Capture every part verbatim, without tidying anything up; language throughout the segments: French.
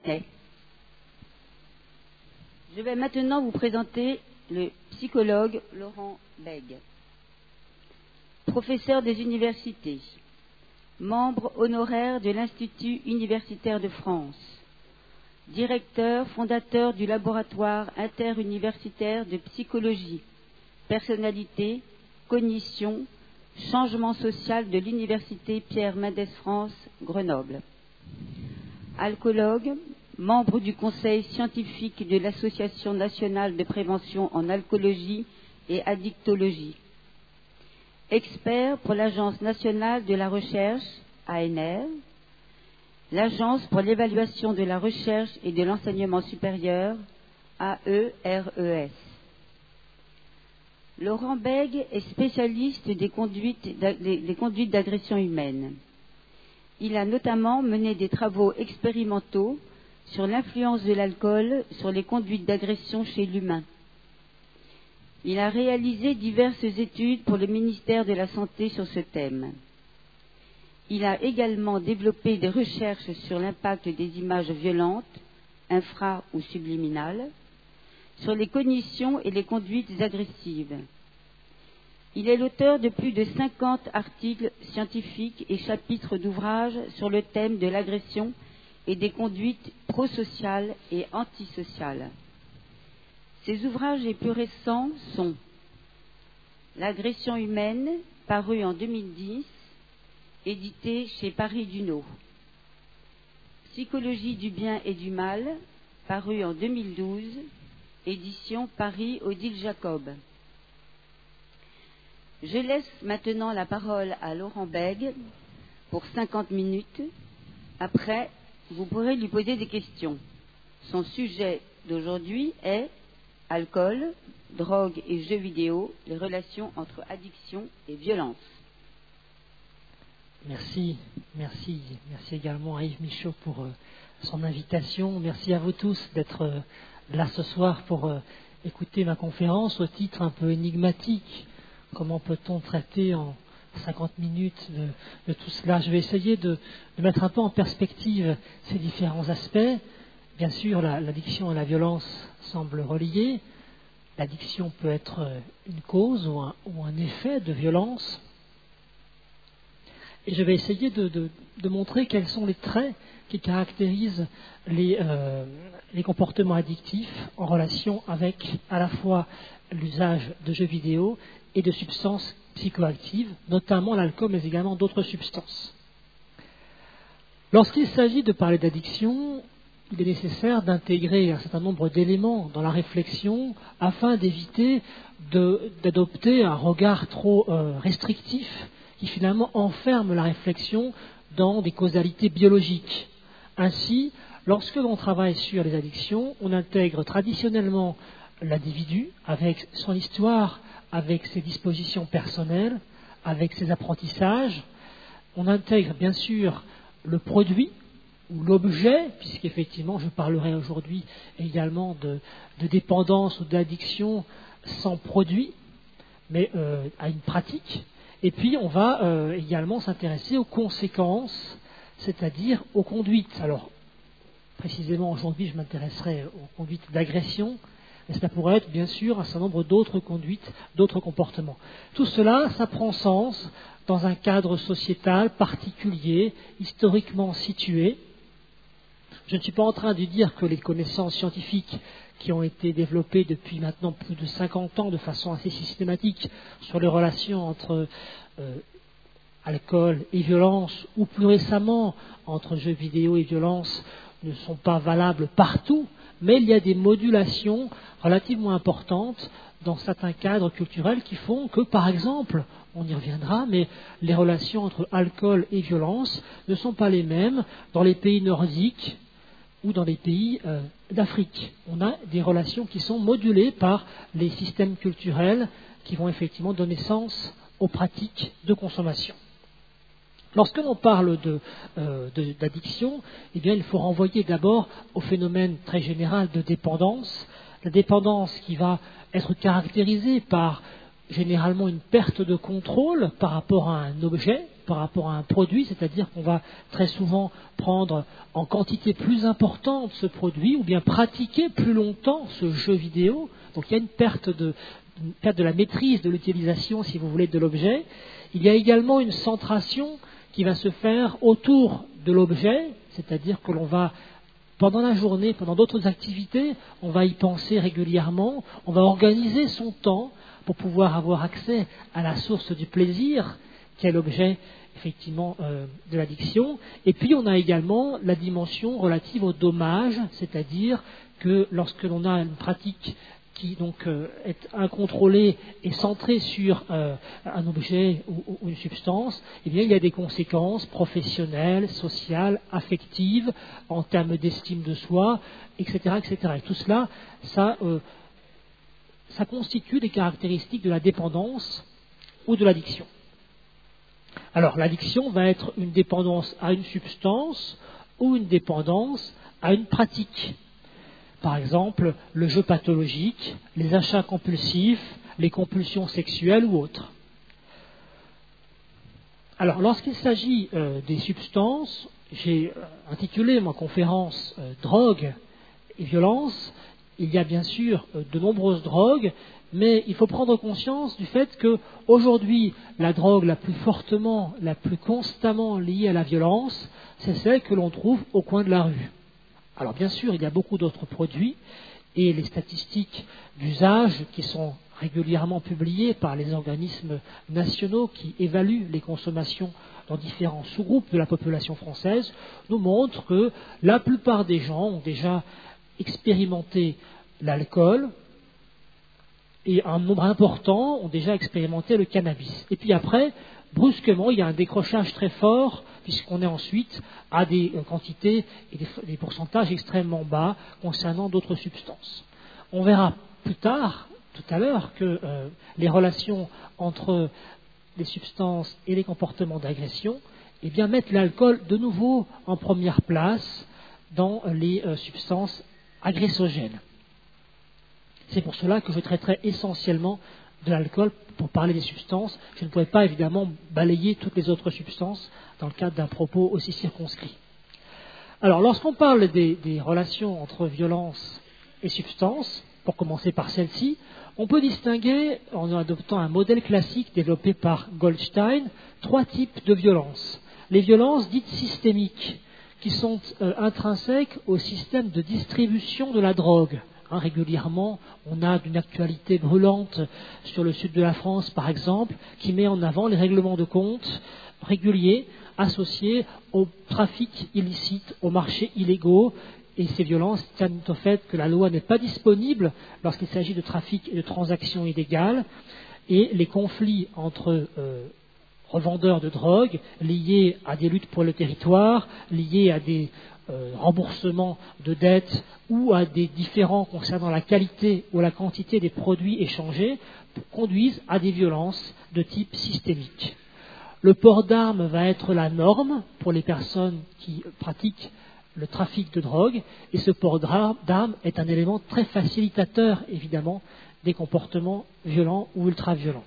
Disney. Je vais maintenant vous présenter le psychologue Laurent Bègue, professeur des universités, membre honoraire de l'Institut universitaire de France, directeur fondateur du laboratoire interuniversitaire de psychologie, personnalité, cognition, changement social de l'université Pierre Mendès France, Grenoble. Alcoologue, membre du conseil scientifique de l'Association nationale de prévention en alcoolologie et addictologie. Expert pour l'Agence nationale de la recherche, A N R, l'Agence pour l'évaluation de la recherche et de l'enseignement supérieur, A E R E S. Laurent Bègue est spécialiste des conduites, des, des conduites d'agression humaine. Il a notamment mené des travaux expérimentaux sur l'influence de l'alcool sur les conduites d'agression chez l'humain. Il a réalisé diverses études pour le ministère de la Santé sur ce thème. Il a également développé des recherches sur l'impact des images violentes, infra- ou subliminales, sur les cognitions et les conduites agressives. Il est l'auteur de plus de cinquante articles scientifiques et chapitres d'ouvrages sur le thème de l'agression et des conduites prosociales et antisociales. Ses ouvrages les plus récents sont L'agression humaine, paru en deux mille dix, édité chez Paris Duno. Psychologie du bien et du mal, paru en deux mille douze, édition Paris Odile Jacob. Je laisse maintenant la parole à Laurent Bègue pour cinquante minutes. Après, vous pourrez lui poser des questions. Son sujet d'aujourd'hui est alcool, drogue et jeux vidéo, les relations entre addiction et violence. Merci, merci, merci également à Yves Michaud pour euh, son invitation. Merci à vous tous d'être euh, là ce soir pour euh, écouter ma conférence au titre un peu énigmatique. Comment peut-on traiter en cinquante minutes de, de tout cela? Je vais essayer de, de mettre un peu en perspective ces différents aspects. Bien sûr, la, l'addiction et la violence semblent reliées. L'addiction peut être une cause ou un, ou un effet de violence. Et je vais essayer de, de, de montrer quels sont les traits qui caractérisent les, euh, les comportements addictifs en relation avec à la fois l'usage de jeux vidéo et de substances psychoactives, notamment l'alcool, mais également d'autres substances. Lorsqu'il s'agit de parler d'addiction, il est nécessaire d'intégrer un certain nombre d'éléments dans la réflexion afin d'éviter de, d'adopter un regard trop euh, restrictif qui finalement enferme la réflexion dans des causalités biologiques. Ainsi, lorsque l'on travaille sur les addictions, on intègre traditionnellement l'individu avec son histoire, avec ses dispositions personnelles, avec ses apprentissages. On intègre bien sûr le produit ou l'objet, puisqu'effectivement je parlerai aujourd'hui également de, de dépendance ou d'addiction sans produit, mais euh, à une pratique. Et puis on va euh, également s'intéresser aux conséquences, c'est-à-dire aux conduites. Alors, précisément aujourd'hui je m'intéresserai aux conduites d'agression, mais cela pourrait être bien sûr un certain nombre d'autres conduites, d'autres comportements. Tout cela, ça prend sens dans un cadre sociétal particulier, historiquement situé. Je ne suis pas en train de dire que les connaissances scientifiques qui ont été développées depuis maintenant plus de cinquante ans de façon assez systématique sur les relations entre euh, alcool et violence, ou plus récemment entre jeux vidéo et violence, ne sont pas valables partout, mais il y a des modulations relativement importantes dans certains cadres culturels qui font que, par exemple, on y reviendra, mais les relations entre alcool et violence ne sont pas les mêmes dans les pays nordiques ou dans les pays euh, d'Afrique. On a des relations qui sont modulées par les systèmes culturels qui vont effectivement donner sens aux pratiques de consommation. Lorsque l'on parle de, euh, de, d'addiction, eh bien, il faut renvoyer d'abord au phénomène très général de dépendance. La dépendance qui va être caractérisée par généralement une perte de contrôle par rapport à un objet, par rapport à un produit, c'est-à-dire qu'on va très souvent prendre en quantité plus importante ce produit ou bien pratiquer plus longtemps ce jeu vidéo. Donc il y a une perte de, une perte de la maîtrise de l'utilisation, si vous voulez, de l'objet. Il y a également une centration qui va se faire autour de l'objet, c'est-à-dire que l'on va, pendant la journée, pendant d'autres activités, on va y penser régulièrement, on va organiser son temps pour pouvoir avoir accès à la source du plaisir, qui est l'objet effectivement euh, de l'addiction. Et puis on a également la dimension relative au dommage, c'est-à-dire que lorsque l'on a une pratique qui donc euh, est incontrôlée et centrée sur euh, un objet ou, ou une substance, eh bien il y a des conséquences professionnelles, sociales, affectives, en termes d'estime de soi, et cetera, et cetera. Et tout cela, ça, euh, ça constitue des caractéristiques de la dépendance ou de l'addiction. Alors l'addiction va être une dépendance à une substance ou une dépendance à une pratique. Par exemple, le jeu pathologique, les achats compulsifs, les compulsions sexuelles ou autres. Alors, lorsqu'il s'agit euh, des substances, j'ai intitulé ma conférence euh, « Drogue et violence ». Il y a bien sûr euh, de nombreuses drogues, mais il faut prendre conscience du fait qu'aujourd'hui, la drogue la plus fortement, la plus constamment liée à la violence, c'est celle que l'on trouve au coin de la rue. Alors bien sûr, il y a beaucoup d'autres produits et les statistiques d'usage qui sont régulièrement publiées par les organismes nationaux qui évaluent les consommations dans différents sous-groupes de la population française nous montrent que la plupart des gens ont déjà expérimenté l'alcool et un nombre important ont déjà expérimenté le cannabis. Et puis après, brusquement, il y a un décrochage très fort puisqu'on est ensuite à des quantités et des, des pourcentages extrêmement bas concernant d'autres substances. On verra plus tard, tout à l'heure, que euh, les relations entre les substances et les comportements d'agression eh bien, mettent l'alcool de nouveau en première place dans les euh, substances agressogènes. C'est pour cela que je traiterai essentiellement de l'alcool pour parler des substances. Je ne pourrais pas évidemment balayer toutes les autres substances dans le cadre d'un propos aussi circonscrit. Alors, lorsqu'on parle des, des relations entre violence et substance, pour commencer par celle-ci, on peut distinguer, en adoptant un modèle classique développé par Goldstein, trois types de violences. Les violences dites systémiques, qui sont euh, intrinsèques au système de distribution de la drogue. Hein, régulièrement, on a d'une actualité brûlante sur le sud de la France, par exemple, qui met en avant les règlements de compte réguliers associés au trafic illicite, aux marchés illégaux. Et ces violences tiennent au fait que la loi n'est pas disponible lorsqu'il s'agit de trafic et de transactions illégales. Et les conflits entre euh, revendeurs de drogue liés à des luttes pour le territoire, liés à des euh, remboursements de dettes ou à des différends concernant la qualité ou la quantité des produits échangés, conduisent à des violences de type systémique. Le port d'armes va être la norme pour les personnes qui pratiquent le trafic de drogue, et ce port d'armes est un élément très facilitateur, évidemment, des comportements violents ou ultra-violents.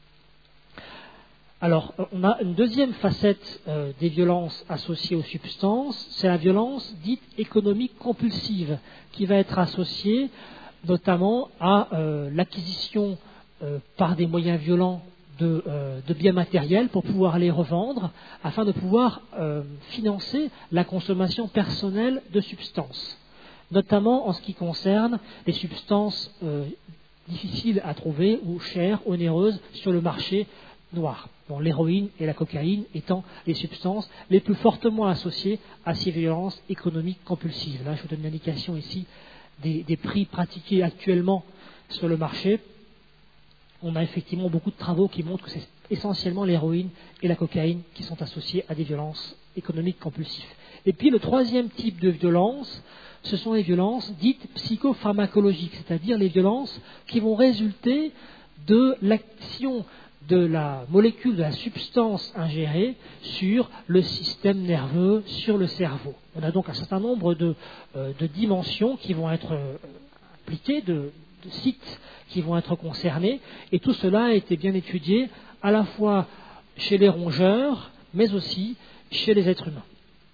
Alors, on a une deuxième facette euh, des violences associées aux substances, c'est la violence dite économique compulsive, qui va être associée notamment à euh, l'acquisition euh, par des moyens violents de, euh, de biens matériels pour pouvoir les revendre, afin de pouvoir euh, financer la consommation personnelle de substances, notamment en ce qui concerne les substances euh, difficiles à trouver ou chères, onéreuses sur le marché noir, dont l'héroïne et la cocaïne étant les substances les plus fortement associées à ces violences économiques compulsives. Là, je vous donne une indication ici des, des prix pratiqués actuellement sur le marché. On a effectivement beaucoup de travaux qui montrent que c'est essentiellement l'héroïne et la cocaïne qui sont associées à des violences économiques compulsives. Et puis le troisième type de violence, ce sont les violences dites psychopharmacologiques, c'est-à-dire les violences qui vont résulter de l'action de la molécule, de la substance ingérée sur le système nerveux, sur le cerveau. On a donc un certain nombre de, euh, de dimensions qui vont être euh, impliquées, de, de sites qui vont être concernés, et tout cela a été bien étudié à la fois chez les rongeurs, mais aussi chez les êtres humains.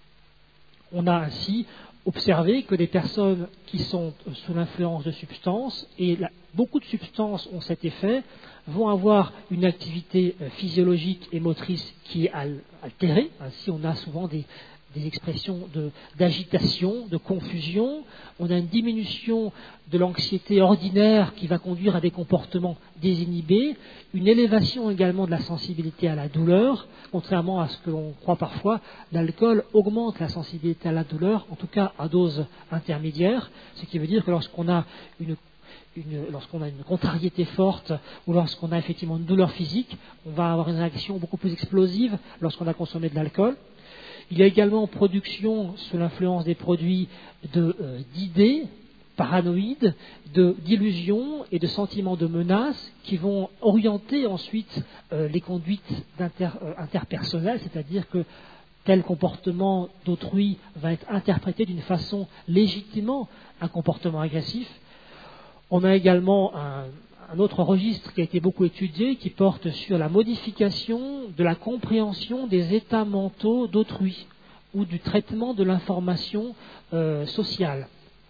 On a ainsi observé que des personnes qui sont sous l'influence de substances, et là, beaucoup de substances ont cet effet, vont avoir une activité physiologique et motrice qui est altérée. Ainsi, on a souvent des, des expressions de, d'agitation, de confusion. On a une diminution de l'anxiété ordinaire qui va conduire à des comportements désinhibés, une élévation également de la sensibilité à la douleur. Contrairement à ce que l'on croit parfois, l'alcool augmente la sensibilité à la douleur, en tout cas à dose intermédiaire, ce qui veut dire que lorsqu'on a une Une, lorsqu'on a une contrariété forte ou lorsqu'on a effectivement une douleur physique, on va avoir une réaction beaucoup plus explosive lorsqu'on a consommé de l'alcool. Il y a également production, sous l'influence des produits, de, euh, d'idées paranoïdes, de, d'illusions et de sentiments de menace qui vont orienter ensuite euh, les conduites d'inter, euh, interpersonnelles, c'est-à-dire que tel comportement d'autrui va être interprété d'une façon légitimement un comportement agressif. On a également un, un autre registre qui a été beaucoup étudié, qui porte sur la modification de la compréhension des états mentaux d'autrui ou du traitement de l'information euh, sociale.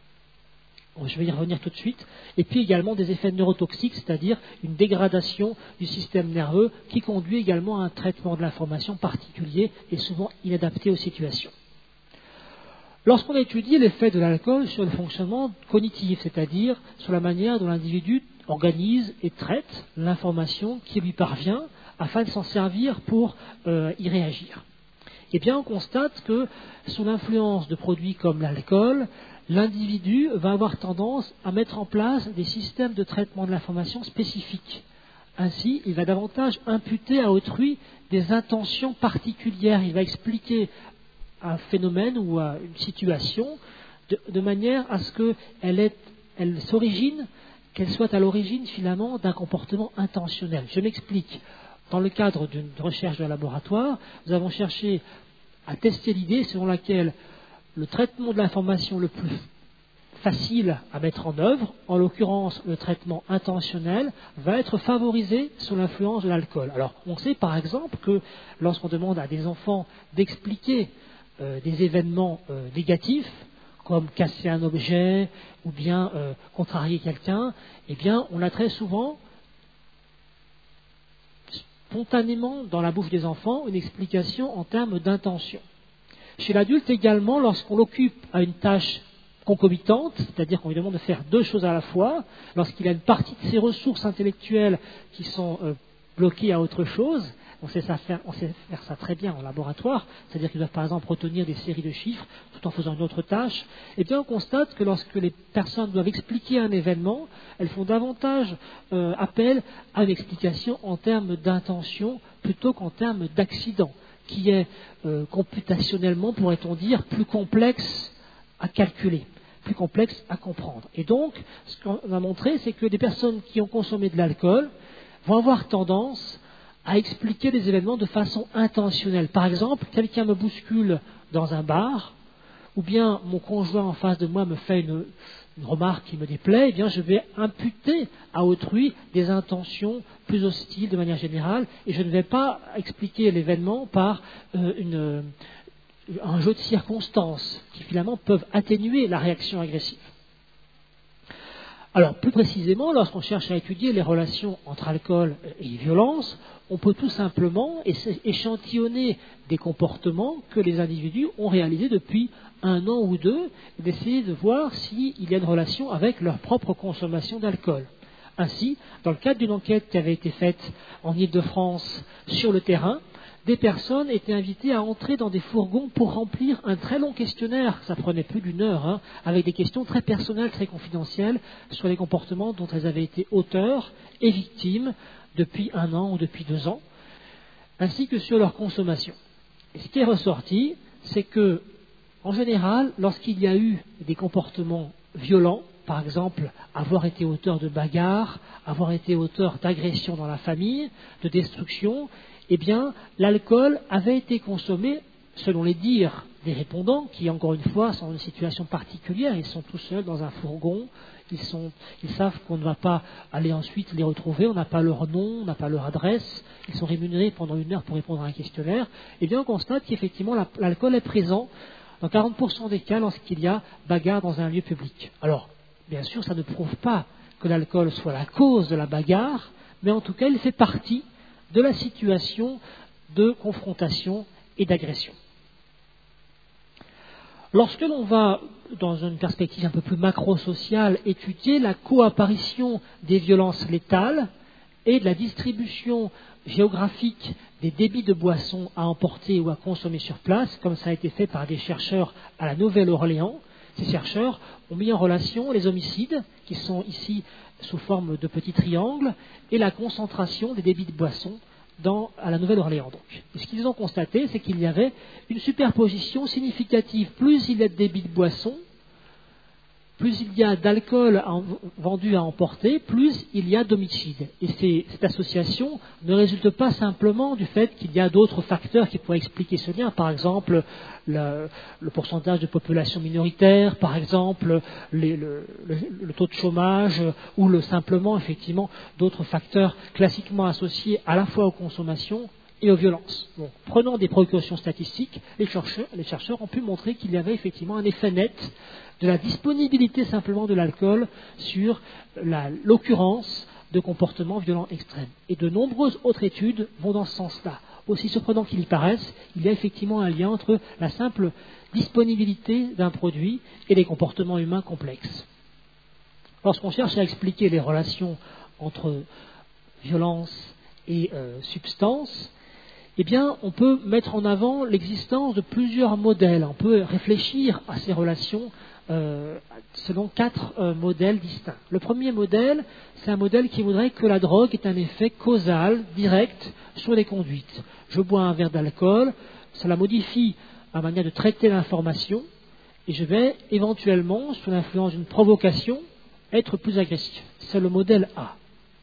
Bon, je vais y revenir tout de suite. Et puis également des effets neurotoxiques, c'est-à-dire une dégradation du système nerveux qui conduit également à un traitement de l'information particulier et souvent inadapté aux situations. Lorsqu'on a étudié l'effet de l'alcool sur le fonctionnement cognitif, c'est-à-dire sur la manière dont l'individu organise et traite l'information qui lui parvient afin de s'en servir pour euh, y réagir, eh bien on constate que sous l'influence de produits comme l'alcool, l'individu va avoir tendance à mettre en place des systèmes de traitement de l'information spécifiques. Ainsi, il va davantage imputer à autrui des intentions particulières. Il va expliquer un phénomène ou à une situation de, de manière à ce qu'elle est, elle s'origine, qu'elle soit à l'origine finalement d'un comportement intentionnel. Je m'explique. Dans le cadre d'une recherche de laboratoire, nous avons cherché à tester l'idée selon laquelle le traitement de l'information le plus facile à mettre en œuvre, en l'occurrence le traitement intentionnel, va être favorisé sous l'influence de l'alcool. Alors, on sait par exemple que lorsqu'on demande à des enfants d'expliquer euh, des événements euh, négatifs, comme casser un objet ou bien euh, contrarier quelqu'un, eh bien, on a très souvent spontanément dans la bouche des enfants une explication en termes d'intention. Chez l'adulte également, lorsqu'on l'occupe à une tâche concomitante, c'est-à-dire qu'on lui demande de faire deux choses à la fois, lorsqu'il a une partie de ses ressources intellectuelles qui sont euh, bloquées à autre chose, on sait, ça faire, on sait faire ça très bien en laboratoire, c'est-à-dire qu'ils doivent par exemple retenir des séries de chiffres tout en faisant une autre tâche, et bien on constate que lorsque les personnes doivent expliquer un événement, elles font davantage euh, appel à une explication en termes d'intention plutôt qu'en termes d'accident, qui est euh, computationnellement, pourrait-on dire, plus complexe à calculer, plus complexe à comprendre. Et donc, ce qu'on a montré, c'est que des personnes qui ont consommé de l'alcool vont avoir tendance à expliquer les événements de façon intentionnelle. Par exemple, quelqu'un me bouscule dans un bar, ou bien mon conjoint en face de moi me fait une, une remarque qui me déplaît, eh bien je vais imputer à autrui des intentions plus hostiles de manière générale, et je ne vais pas expliquer l'événement par euh, une, un jeu de circonstances qui finalement peuvent atténuer la réaction agressive. Alors, plus précisément, lorsqu'on cherche à étudier les relations entre alcool et violence, on peut tout simplement échantillonner des comportements que les individus ont réalisés depuis un an ou deux, et d'essayer de voir s'il y a une relation avec leur propre consommation d'alcool. Ainsi, dans le cadre d'une enquête qui avait été faite en Île-de-France sur le terrain, des personnes étaient invitées à entrer dans des fourgons pour remplir un très long questionnaire, ça prenait plus d'une heure, hein, avec des questions très personnelles, très confidentielles, sur les comportements dont elles avaient été auteurs et victimes depuis un an ou depuis deux ans, ainsi que sur leur consommation. Et ce qui est ressorti, c'est que, en général, lorsqu'il y a eu des comportements violents, par exemple, avoir été auteur de bagarres, avoir été auteur d'agressions dans la famille, de destruction, eh bien, l'alcool avait été consommé selon les dires des répondants, qui encore une fois sont dans une situation particulière, ils sont tout seuls dans un fourgon, ils, sont, ils savent qu'on ne va pas aller ensuite les retrouver, on n'a pas leur nom, on n'a pas leur adresse, ils sont rémunérés pendant une heure pour répondre à un questionnaire, et bien on constate qu'effectivement la, l'alcool est présent dans quarante pour cent des cas lorsqu'il y a bagarre dans un lieu public. Alors, bien sûr, ça ne prouve pas que l'alcool soit la cause de la bagarre, mais en tout cas, il fait partie de la situation de confrontation et d'agression. Lorsque l'on va, dans une perspective un peu plus macro-sociale, étudier la coapparition des violences létales et de la distribution géographique des débits de boissons à emporter ou à consommer sur place, comme ça a été fait par des chercheurs à la Nouvelle-Orléans, ces chercheurs ont mis en relation les homicides, qui sont ici sous forme de petits triangles, et la concentration des débits de boissons dans, à la Nouvelle-Orléans. Donc. Et ce qu'ils ont constaté, c'est qu'il y avait une superposition significative. Plus il y a de débits de boissons, plus il y a d'alcool vendu à emporter, plus il y a d'homicides. Et c'est, cette association ne résulte pas simplement du fait qu'il y a d'autres facteurs qui pourraient expliquer ce lien. Par exemple, le, le pourcentage de population minoritaire, par exemple, les, le, le, le taux de chômage, ou le, simplement, effectivement, d'autres facteurs classiquement associés à la fois aux consommations et aux violences. Bon, prenant des précautions statistiques, les chercheurs, les chercheurs ont pu montrer qu'il y avait effectivement un effet net de la disponibilité simplement de l'alcool sur la, l'occurrence de comportements violents extrêmes. Et de nombreuses autres études vont dans ce sens-là. Aussi surprenant qu'il y paraisse, il y a effectivement un lien entre la simple disponibilité d'un produit et les comportements humains complexes. Lorsqu'on cherche à expliquer les relations entre violence et euh, substance, eh bien, on peut mettre en avant l'existence de plusieurs modèles. On peut réfléchir à ces relations euh, selon quatre euh, modèles distincts. Le premier modèle, c'est un modèle qui voudrait que la drogue ait un effet causal, direct, sur les conduites. Je bois un verre d'alcool, cela modifie ma manière de traiter l'information, et je vais éventuellement, sous l'influence d'une provocation, être plus agressif. C'est le modèle A.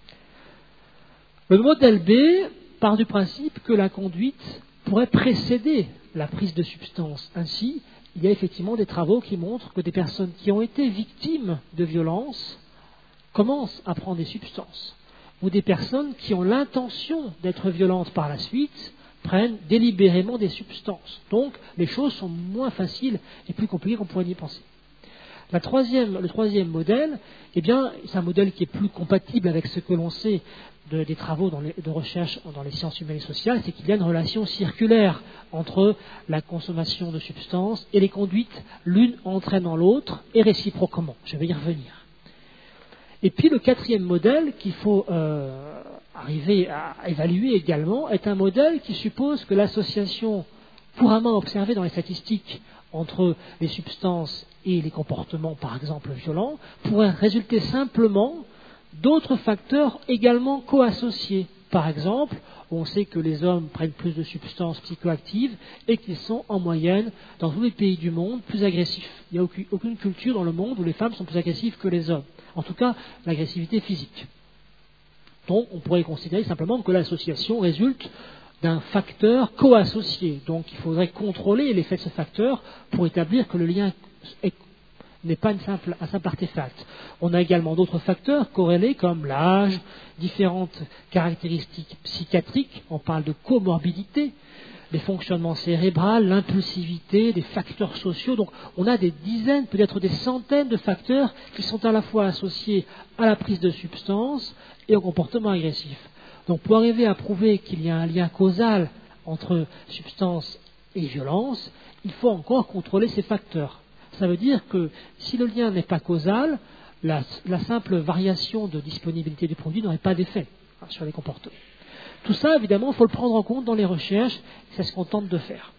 Le modèle B part du principe que la conduite pourrait précéder la prise de substance. Ainsi, il y a effectivement des travaux qui montrent que des personnes qui ont été victimes de violences commencent à prendre des substances, ou des personnes qui ont l'intention d'être violentes par la suite prennent délibérément des substances. Donc, les choses sont moins faciles et plus compliquées qu'on pourrait y penser. La troisième, le troisième modèle, eh bien, c'est un modèle qui est plus compatible avec ce que l'on sait de, des travaux dans les, de recherche dans les sciences humaines et sociales, c'est qu'il y a une relation circulaire entre la consommation de substances et les conduites, l'une entraînant l'autre et réciproquement. Je vais y revenir. Et puis le quatrième modèle qu'il faut euh, arriver à évaluer également est un modèle qui suppose que l'association couramment observée dans les statistiques entre les substances et les comportements, par exemple, violents, pourrait résulter simplement d'autres facteurs également co-associés. Par exemple, on sait que les hommes prennent plus de substances psychoactives et qu'ils sont en moyenne, dans tous les pays du monde, plus agressifs. Il n'y a aucune, aucune culture dans le monde où les femmes sont plus agressives que les hommes. En tout cas, l'agressivité physique. Donc, on pourrait considérer simplement que l'association résulte d'un facteur co-associé. Donc, il faudrait contrôler l'effet de ce facteur pour établir que le lien est, n'est pas une simple, un simple artefact. On a également d'autres facteurs corrélés comme l'âge, différentes caractéristiques psychiatriques, on parle de comorbidité, les fonctionnements cérébraux, l'impulsivité, des facteurs sociaux. Donc, on a des dizaines, peut-être des centaines de facteurs qui sont à la fois associés à la prise de substances et au comportement agressif. Donc, pour arriver à prouver qu'il y a un lien causal entre substance et violence, il faut encore contrôler ces facteurs. Ça veut dire que si le lien n'est pas causal, la, la simple variation de disponibilité du produit n'aurait pas d'effet sur les comportements. Tout ça, évidemment, il faut le prendre en compte dans les recherches, c'est ce qu'on tente de faire.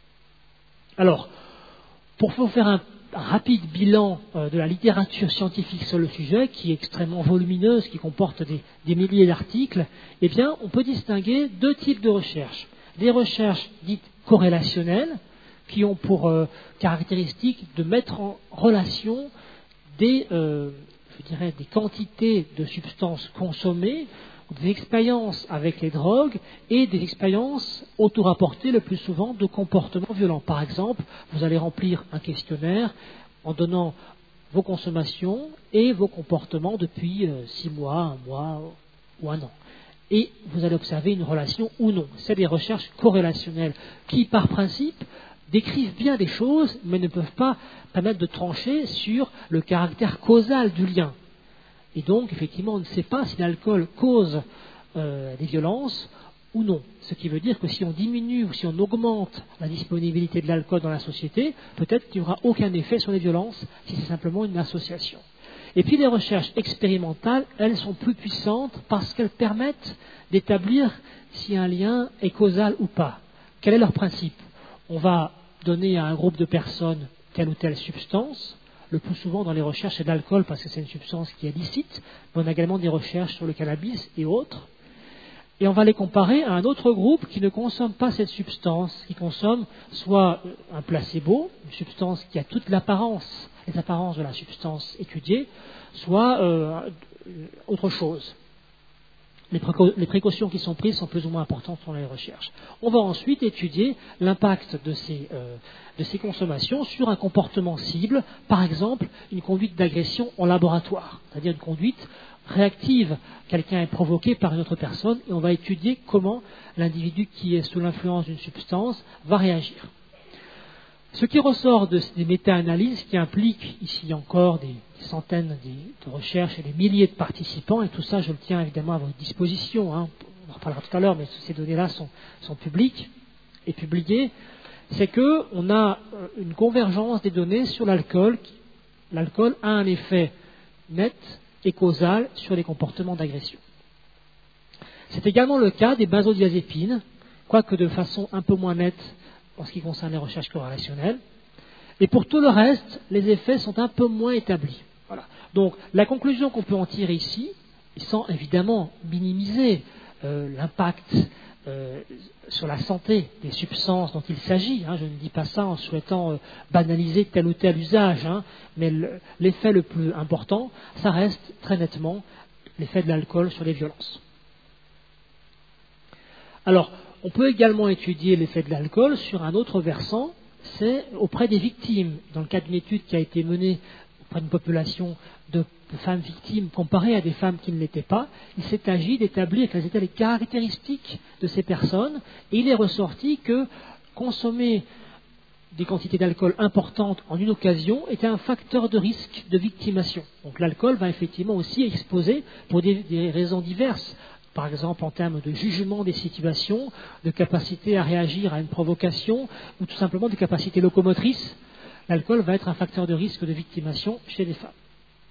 Alors, pour faire un rapide bilan euh, de la littérature scientifique sur le sujet, qui est extrêmement volumineuse, qui comporte des, des milliers d'articles, eh bien, on peut distinguer deux types de recherches. Des recherches dites corrélationnelles, qui ont pour euh, caractéristique de mettre en relation des, euh, je dirais, des quantités de substances consommées des expériences avec les drogues et des expériences auto-rapportées le plus souvent de comportements violents. Par exemple, vous allez remplir un questionnaire en donnant vos consommations et vos comportements depuis euh, six mois, un mois ou un an. Et vous allez observer une relation ou non. C'est des recherches corrélationnelles qui, par principe, décrivent bien des choses, mais ne peuvent pas permettre de trancher sur le caractère causal du lien. Et donc, effectivement, on ne sait pas si l'alcool cause euh, des violences ou non. Ce qui veut dire que si on diminue ou si on augmente la disponibilité de l'alcool dans la société, peut-être qu'il n'y aura aucun effet sur les violences si c'est simplement une association. Et puis les recherches expérimentales, elles sont plus puissantes parce qu'elles permettent d'établir si un lien est causal ou pas. Quel est leur principe? On va donner à un groupe de personnes telle ou telle substance. Le plus souvent dans les recherches, c'est de l'alcool parce que c'est une substance qui est licite, mais on a également des recherches sur le cannabis et autres. Et on va les comparer à un autre groupe qui ne consomme pas cette substance, qui consomme soit un placebo, une substance qui a toute l'apparence, les apparences de la substance étudiée, soit euh, autre chose. Les, préca- les précautions qui sont prises sont plus ou moins importantes dans les recherches. On va ensuite étudier l'impact de ces, euh, de ces consommations sur un comportement cible, par exemple une conduite d'agression en laboratoire, c'est-à-dire une conduite réactive. Quelqu'un est provoqué par une autre personne et on va étudier comment l'individu qui est sous l'influence d'une substance va réagir. Ce qui ressort de, des méta-analyses qui impliquent ici encore des, des centaines de, de recherches et des milliers de participants, et tout ça je le tiens évidemment à votre disposition, hein, on en reparlera tout à l'heure, mais ces données-là sont, sont publiques et publiées, c'est qu'on a une convergence des données sur l'alcool. L'alcool a un effet net et causal sur les comportements d'agression. C'est également le cas des benzodiazépines, quoique de façon un peu moins nette en ce qui concerne les recherches corrélationnelles. Et pour tout le reste, les effets sont un peu moins établis. Voilà. Donc la conclusion qu'on peut en tirer ici, sans évidemment minimiser euh, l'impact euh, sur la santé des substances dont il s'agit, hein, je ne dis pas ça en souhaitant euh, banaliser tel ou tel usage, hein, mais le, l'effet le plus important, ça reste très nettement l'effet de l'alcool sur les violences. Alors, on peut également étudier l'effet de l'alcool sur un autre versant, c'est auprès des victimes. Dans le cadre d'une étude qui a été menée auprès d'une population de femmes victimes comparée à des femmes qui ne l'étaient pas, il s'est agi d'établir quelles étaient les caractéristiques de ces personnes, et il est ressorti que consommer des quantités d'alcool importantes en une occasion était un facteur de risque de victimation. Donc l'alcool va effectivement aussi exposer, pour des, des raisons diverses, par exemple en termes de jugement des situations, de capacité à réagir à une provocation, ou tout simplement de capacité locomotrice, l'alcool va être un facteur de risque de victimation chez les femmes.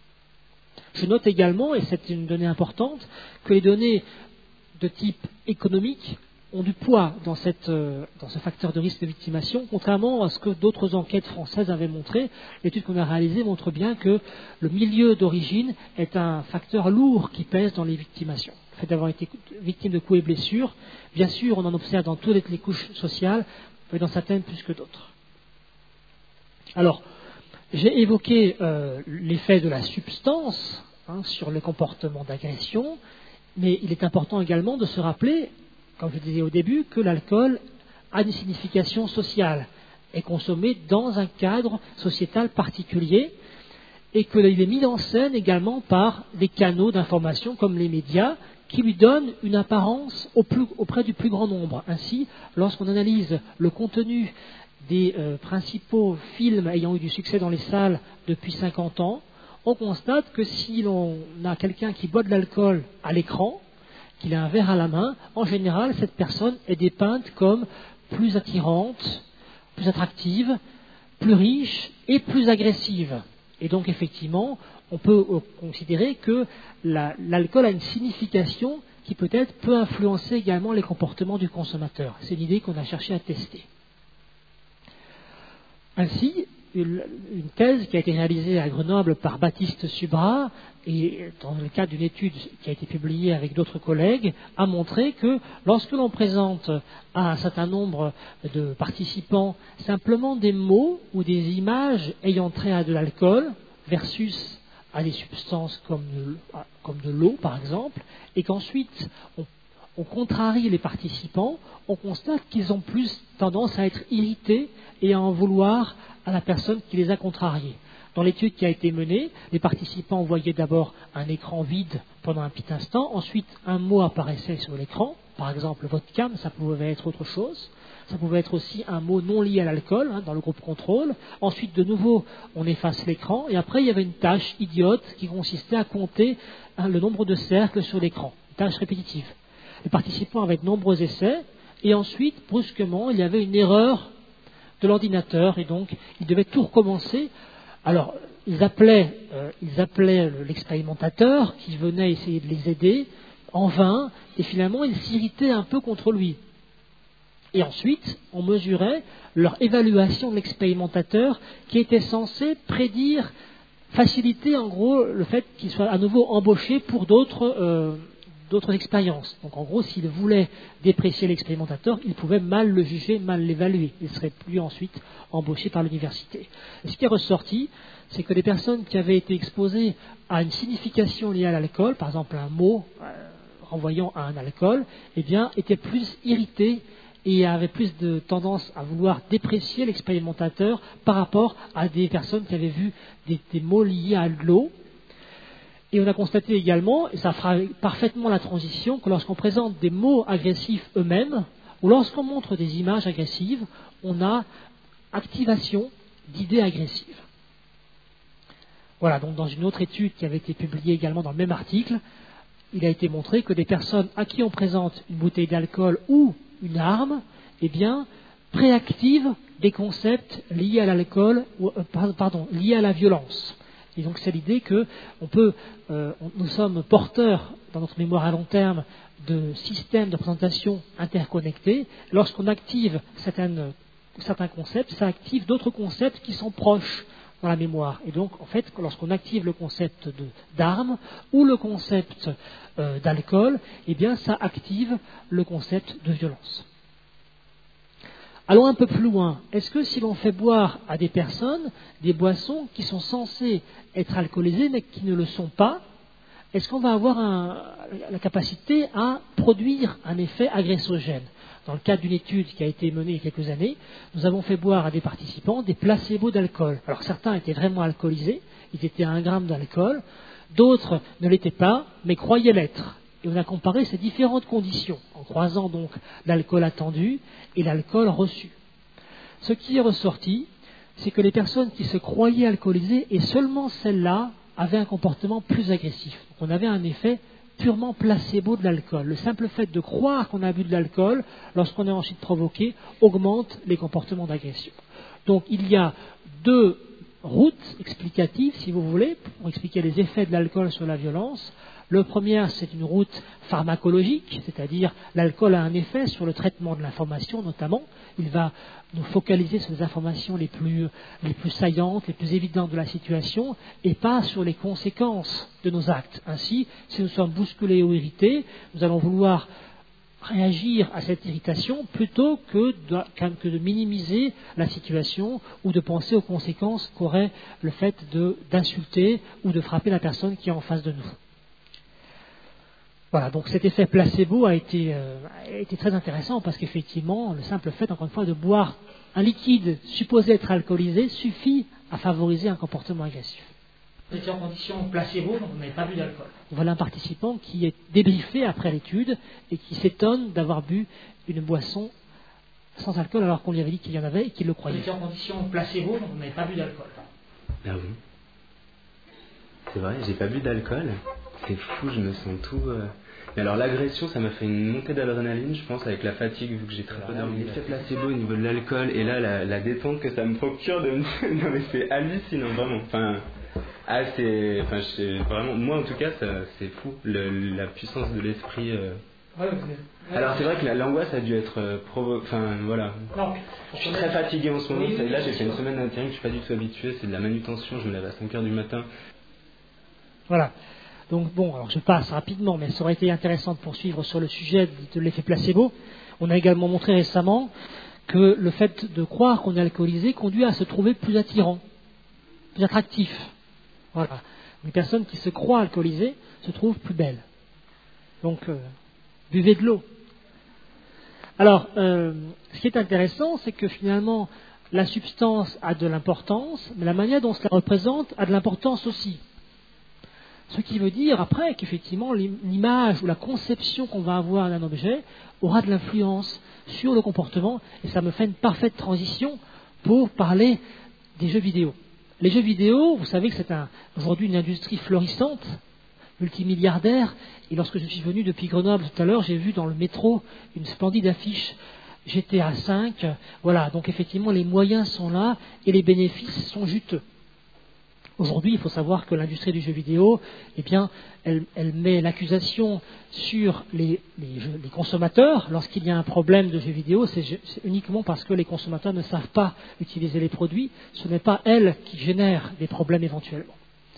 Je note également, et c'est une donnée importante, que les données de type économique ont du poids dans, cette, dans ce facteur de risque de victimation, contrairement à ce que d'autres enquêtes françaises avaient montré. L'étude qu'on a réalisée montre bien que le milieu d'origine est un facteur lourd qui pèse dans les victimations. Le fait d'avoir été victime de coups et blessures, bien sûr, on en observe dans toutes les couches sociales, mais dans certaines plus que d'autres. Alors, j'ai évoqué euh, l'effet de la substance hein, sur le comportement d'agression, mais il est important également de se rappeler, comme je disais au début, que l'alcool a une signification sociale, est consommé dans un cadre sociétal particulier, et qu'il est mis en scène également par des canaux d'information comme les médias, qui lui donnent une apparence au plus, auprès du plus grand nombre. Ainsi, lorsqu'on analyse le contenu des euh, principaux films ayant eu du succès dans les salles depuis cinquante ans, on constate que si l'on a quelqu'un qui boit de l'alcool à l'écran, qu'il a un verre à la main, en général, cette personne est dépeinte comme plus attirante, plus attractive, plus riche et plus agressive. Et donc, effectivement, on peut considérer que la, l'alcool a une signification qui peut-être peut influencer également les comportements du consommateur. C'est une idée qu'on a cherché à tester. Ainsi, une, une thèse qui a été réalisée à Grenoble par Baptiste Subra, et dans le cadre d'une étude qui a été publiée avec d'autres collègues, a montré que lorsque l'on présente à un certain nombre de participants simplement des mots ou des images ayant trait à de l'alcool versus à des substances comme de, comme de l'eau, par exemple, et qu'ensuite on, on contrarie les participants, on constate qu'ils ont plus tendance à être irrités et à en vouloir à la personne qui les a contrariés. Dans l'étude qui a été menée, les participants voyaient d'abord un écran vide pendant un petit instant, ensuite un mot apparaissait sur l'écran, par exemple vodka, mais ça pouvait être autre chose. Ça pouvait être aussi un mot non lié à l'alcool, hein, dans le groupe contrôle. Ensuite, de nouveau, on efface l'écran. Et après, il y avait une tâche idiote qui consistait à compter hein, le nombre de cercles sur l'écran. Une tâche répétitive. Les participants avaient de nombreux essais. Et ensuite, brusquement, il y avait une erreur de l'ordinateur. Et donc, ils devaient tout recommencer. Alors, ils appelaient, euh, ils appelaient l'expérimentateur qui venait essayer de les aider en vain. Et finalement, ils s'irritaient un peu contre lui. Et ensuite, on mesurait leur évaluation de l'expérimentateur qui était censé prédire, faciliter en gros le fait qu'il soit à nouveau embauché pour d'autres, euh, d'autres expériences. Donc en gros, s'il voulait déprécier l'expérimentateur, il pouvait mal le juger, mal l'évaluer. Il ne serait plus ensuite embauché par l'université. Et ce qui est ressorti, c'est que les personnes qui avaient été exposées à une signification liée à l'alcool, par exemple un mot euh, renvoyant à un alcool, eh bien, étaient plus irritées et avait plus de tendance à vouloir déprécier l'expérimentateur par rapport à des personnes qui avaient vu des, des mots liés à l'eau. Et on a constaté également, et ça fera parfaitement la transition, que lorsqu'on présente des mots agressifs eux-mêmes, ou lorsqu'on montre des images agressives, on a activation d'idées agressives. Voilà, donc dans une autre étude qui avait été publiée également dans le même article, il a été montré que des personnes à qui on présente une bouteille d'alcool ou une arme, eh bien, préactive des concepts liés à l'alcool, ou, euh, pardon, liés à la violence. Et donc c'est l'idée que on peut, euh, on, nous sommes porteurs dans notre mémoire à long terme de systèmes de représentation interconnectés. Lorsqu'on active certaines, certains concepts, ça active d'autres concepts qui sont proches dans la mémoire. Et donc, en fait, lorsqu'on active le concept de, d'arme ou le concept euh, d'alcool, eh bien, ça active le concept de violence. Allons un peu plus loin. Est-ce que si l'on fait boire à des personnes des boissons qui sont censées être alcoolisées mais qui ne le sont pas, est-ce qu'on va avoir un, la capacité à produire un effet agressogène ? Dans le cadre d'une étude qui a été menée il y a quelques années, nous avons fait boire à des participants des placebos d'alcool. Alors certains étaient vraiment alcoolisés, ils étaient à un gramme d'alcool, d'autres ne l'étaient pas, mais croyaient l'être. Et on a comparé ces différentes conditions, en croisant donc l'alcool attendu et l'alcool reçu. Ce qui est ressorti, c'est que les personnes qui se croyaient alcoolisées, et seulement celles-là, avaient un comportement plus agressif. Donc on avait un effet purement placebo de l'alcool. Le simple fait de croire qu'on a bu de l'alcool, lorsqu'on est ensuite provoqué, augmente les comportements d'agression. Donc il y a deux routes explicatives, si vous voulez, pour expliquer les effets de l'alcool sur la violence. Le premier, c'est une route pharmacologique, c'est-à-dire l'alcool a un effet sur le traitement de l'information notamment. Il va nous focaliser sur les informations les plus, les plus saillantes, les plus évidentes de la situation, et pas sur les conséquences de nos actes. Ainsi, si nous sommes bousculés ou irrités, nous allons vouloir réagir à cette irritation plutôt que de, que de minimiser la situation ou de penser aux conséquences qu'aurait le fait de, d'insulter ou de frapper la personne qui est en face de nous. Voilà, donc cet effet placebo a été, euh, a été très intéressant parce qu'effectivement, le simple fait, encore une fois, de boire un liquide supposé être alcoolisé suffit à favoriser un comportement agressif. Vous étiez en condition placebo, donc vous n'avez pas bu d'alcool. Voilà un participant qui est débriefé après l'étude et qui s'étonne d'avoir bu une boisson sans alcool alors qu'on lui avait dit qu'il y en avait et qu'il le croyait. Vous étiez en condition placebo, donc vous n'avez pas bu d'alcool. Ah oui. C'est vrai, j'ai pas bu d'alcool. C'est fou, je me sens tout... Euh... Mais alors l'agression, ça m'a fait une montée d'adrénaline, je pense, avec la fatigue, vu que j'ai très peu dormi. L'effet placebo au niveau de l'alcool, et là, la, la détente que ça me procure, de me... non mais c'est hallucinant, vraiment. Enfin, ah, c'est... Enfin, c'est vraiment... Moi, en tout cas, ça, c'est fou, le, la puissance de l'esprit... Euh... Ouais, ouais. Alors c'est vrai que la, l'angoisse a dû être euh, provo... Enfin, voilà. Non. Je suis très fatigué en ce moment. Oui, là, j'ai fait une semaine d'intérim, je suis pas du tout habitué, c'est de la manutention, je me lève à cinq heures du matin. Voilà. Donc bon, alors je passe rapidement, mais ça aurait été intéressant de poursuivre sur le sujet de l'effet placebo. On a également montré récemment que le fait de croire qu'on est alcoolisé conduit à se trouver plus attirant, plus attractif. Voilà. Une personne qui se croit alcoolisée se trouve plus belle. Donc, euh, buvez de l'eau. Alors, euh, ce qui est intéressant, c'est que finalement, la substance a de l'importance, mais la manière dont cela représente a de l'importance aussi. Ce qui veut dire après qu'effectivement l'image ou la conception qu'on va avoir d'un objet aura de l'influence sur le comportement, et ça me fait une parfaite transition pour parler des jeux vidéo. Les jeux vidéo, vous savez que c'est un, aujourd'hui une industrie florissante, multimilliardaire, et lorsque je suis venu depuis Grenoble tout à l'heure, j'ai vu dans le métro une splendide affiche G T A cinq, voilà, donc effectivement les moyens sont là et les bénéfices sont juteux. Aujourd'hui, il faut savoir que l'industrie du jeu vidéo, eh bien, elle, elle met l'accusation sur les, les, jeux, les consommateurs. Lorsqu'il y a un problème de jeux vidéo, c'est, c'est uniquement parce que les consommateurs ne savent pas utiliser les produits. Ce n'est pas elles qui génèrent des problèmes éventuellement.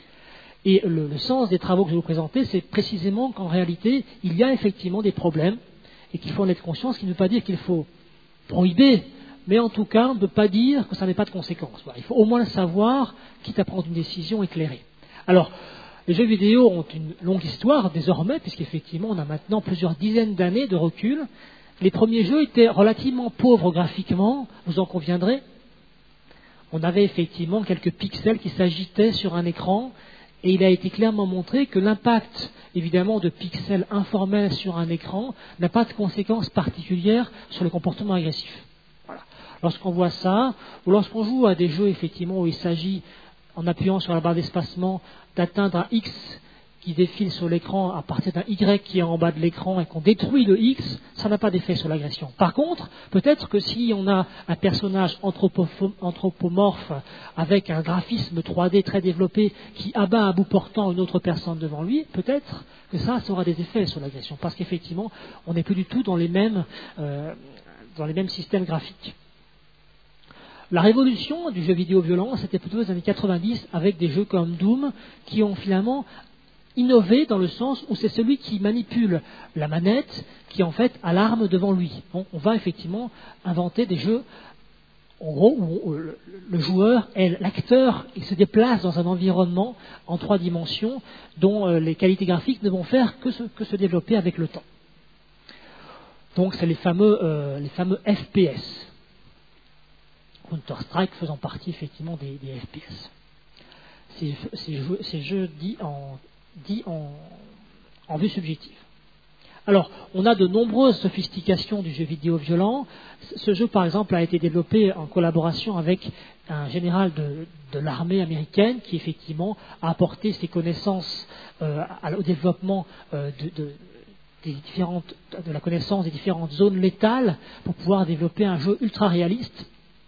Et le, le sens des travaux que je vais vous présenter, c'est précisément qu'en réalité, il y a effectivement des problèmes et qu'il faut en être conscient, ce qui ne veut pas dire qu'il faut prohiber, mais en tout cas, on ne peut pas dire que ça n'ait pas de conséquences. Voilà, il faut au moins le savoir, quitte à prendre une décision éclairée. Alors, les jeux vidéo ont une longue histoire désormais, puisqu'effectivement, on a maintenant plusieurs dizaines d'années de recul. Les premiers jeux étaient relativement pauvres graphiquement, vous en conviendrez. On avait effectivement quelques pixels qui s'agitaient sur un écran, et il a été clairement montré que l'impact, évidemment, de pixels informels sur un écran n'a pas de conséquences particulières sur le comportement agressif. Voilà. Lorsqu'on voit ça, ou lorsqu'on joue à des jeux, effectivement, où il s'agit, en appuyant sur la barre d'espacement, d'atteindre un X qui défile sur l'écran à partir d'un Y qui est en bas de l'écran et qu'on détruit le X, ça n'a pas d'effet sur l'agression. Par contre, peut-être que si on a un personnage anthropomorphe avec un graphisme trois D très développé qui abat à bout portant une autre personne devant lui, peut-être que ça, ça aura des effets sur l'agression. Parce qu'effectivement, on n'est plus du tout dans les mêmes, euh, dans les mêmes systèmes graphiques. La révolution du jeu vidéo violent, c'était plutôt les années quatre-vingt-dix avec des jeux comme Doom qui ont finalement innové dans le sens où c'est celui qui manipule la manette qui en fait a l'arme devant lui. Donc, on va effectivement inventer des jeux en gros où le joueur est l'acteur, il se déplace dans un environnement en trois dimensions dont les qualités graphiques ne vont faire que se, que se développer avec le temps. Donc c'est les fameux, euh, les fameux F P S. Counter-Strike faisant partie effectivement des, des F P S. Ces, ces, jeux, ces jeux dits en dit en, en vue subjective. Alors, on a de nombreuses sophistications du jeu vidéo violent. Ce jeu, par exemple, a été développé en collaboration avec un général de, de l'armée américaine qui, effectivement, a apporté ses connaissances euh, au développement euh, de, de, des différentes, de la connaissance des différentes zones létales pour pouvoir développer un jeu ultra réaliste.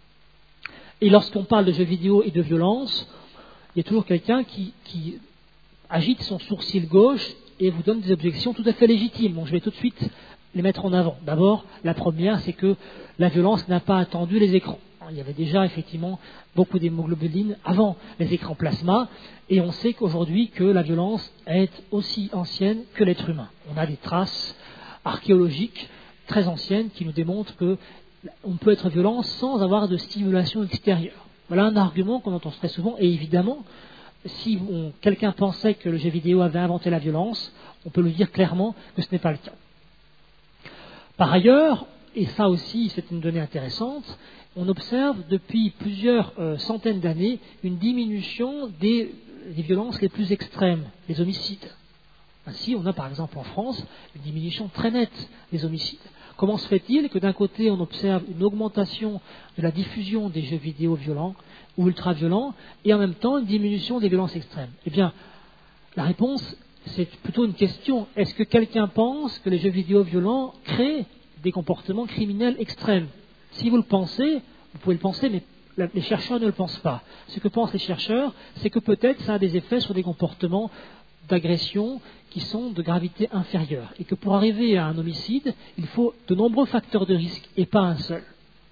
Et lorsqu'on parle de jeux vidéo et de violence, il y a toujours quelqu'un qui, qui agite son sourcil gauche et vous donne des objections tout à fait légitimes. Bon, je vais tout de suite les mettre en avant. D'abord, la première, c'est que la violence n'a pas attendu les écrans. Il y avait déjà effectivement beaucoup d'hémoglobine avant les écrans plasma, et on sait qu'aujourd'hui que la violence est aussi ancienne que l'être humain. On a des traces archéologiques très anciennes qui nous démontrent qu'on peut être violent sans avoir de stimulation extérieure. Voilà un argument qu'on entend très souvent, et évidemment, si on, quelqu'un pensait que le jeu vidéo avait inventé la violence, on peut lui dire clairement que ce n'est pas le cas. Par ailleurs, et ça aussi c'est une donnée intéressante, on observe depuis plusieurs euh, centaines d'années une diminution des, des violences les plus extrêmes, les homicides. Ainsi, on a par exemple en France une diminution très nette des homicides. Comment se fait-il que d'un côté on observe une augmentation de la diffusion des jeux vidéo violents ou ultra-violents, et en même temps une diminution des violences extrêmes? Eh bien, la réponse, c'est plutôt une question. Est-ce que quelqu'un pense que les jeux vidéo violents créent des comportements criminels extrêmes? Si vous le pensez, vous pouvez le penser, mais les chercheurs ne le pensent pas. Ce que pensent les chercheurs, c'est que peut-être ça a des effets sur des comportements d'agression qui sont de gravité inférieure, et que pour arriver à un homicide, il faut de nombreux facteurs de risque, et pas un seul.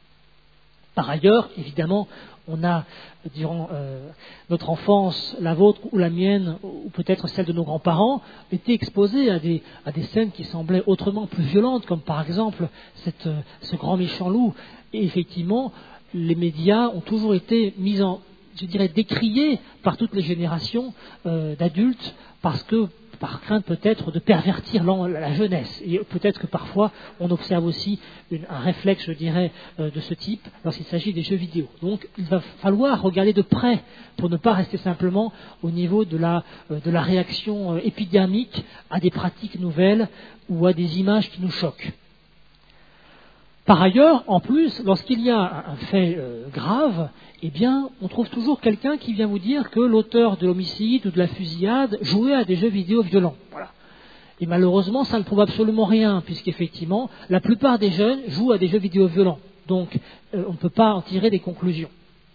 Par ailleurs, évidemment, on a, durant euh, notre enfance, la vôtre ou la mienne, ou peut-être celle de nos grands-parents, été exposés à des, à des scènes qui semblaient autrement plus violentes, comme par exemple cette, euh, ce grand méchant loup. Et effectivement, les médias ont toujours été mis en, je dirais, décrié par toutes les générations euh, d'adultes, parce que, par crainte peut-être de pervertir la jeunesse. Et peut-être que parfois, on observe aussi une, un réflexe, je dirais, euh, de ce type lorsqu'il s'agit des jeux vidéo. Donc, il va falloir regarder de près pour ne pas rester simplement au niveau de la, euh, de la réaction euh, épidermique à des pratiques nouvelles ou à des images qui nous choquent. Par ailleurs, en plus, lorsqu'il y a un fait euh, grave, eh bien, on trouve toujours quelqu'un qui vient vous dire que l'auteur de l'homicide ou de la fusillade jouait à des jeux vidéo violents. Voilà. Et malheureusement, ça ne prouve absolument rien, puisqu'effectivement, la plupart des jeunes jouent à des jeux vidéo violents. Donc, euh, on ne peut pas en tirer des conclusions.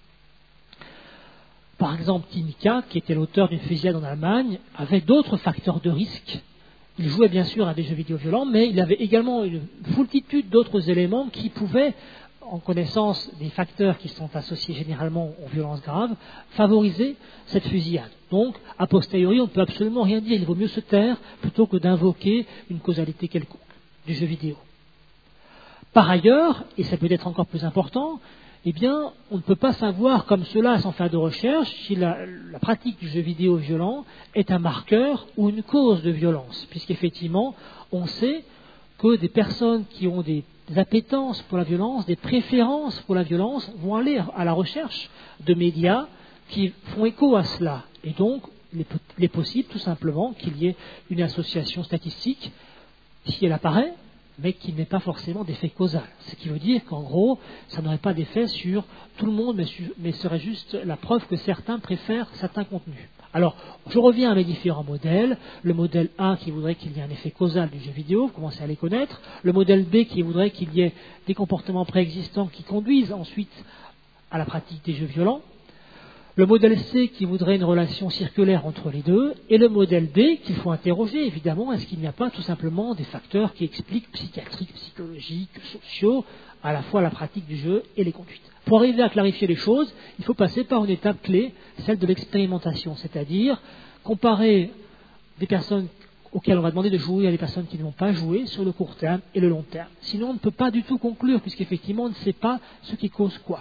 Par exemple, Timika, qui était l'auteur d'une fusillade en Allemagne, avait d'autres facteurs de risque. Il jouait bien sûr à des jeux vidéo violents, mais il avait également une foultitude d'autres éléments qui pouvaient, en connaissance des facteurs qui sont associés généralement aux violences graves, favoriser cette fusillade. Donc, a posteriori, on ne peut absolument rien dire. Il vaut mieux se taire plutôt que d'invoquer une causalité quelconque du jeu vidéo. Par ailleurs, et c'est peut-être encore plus important, eh bien, on ne peut pas savoir comme cela, sans faire de recherche, si la, la pratique du jeu vidéo violent est un marqueur ou une cause de violence, puisqu'effectivement, on sait que des personnes qui ont des appétences pour la violence, des préférences pour la violence, vont aller à la recherche de médias qui font écho à cela. Et donc, il est possible tout simplement qu'il y ait une association statistique, si elle apparaît, mais qui n'est pas forcément d'effet causal. Ce qui veut dire qu'en gros, ça n'aurait pas d'effet sur tout le monde, mais, sur, mais serait juste la preuve que certains préfèrent certains contenus. Alors, je reviens à mes différents modèles. Le modèle A qui voudrait qu'il y ait un effet causal du jeu vidéo, vous commencez à les connaître. Le modèle B qui voudrait qu'il y ait des comportements préexistants qui conduisent ensuite à la pratique des jeux violents. Le modèle C qui voudrait une relation circulaire entre les deux, et le modèle D qu'il faut interroger, évidemment, est-ce qu'il n'y a pas tout simplement des facteurs qui expliquent psychiatriques, psychologiques, sociaux, à la fois la pratique du jeu et les conduites. Pour arriver à clarifier les choses, il faut passer par une étape clé, celle de l'expérimentation, c'est-à-dire comparer des personnes auxquelles on va demander de jouer à des personnes qui ne vont pas jouer sur le court terme et le long terme. Sinon, on ne peut pas du tout conclure, puisqu'effectivement, on ne sait pas ce qui cause quoi.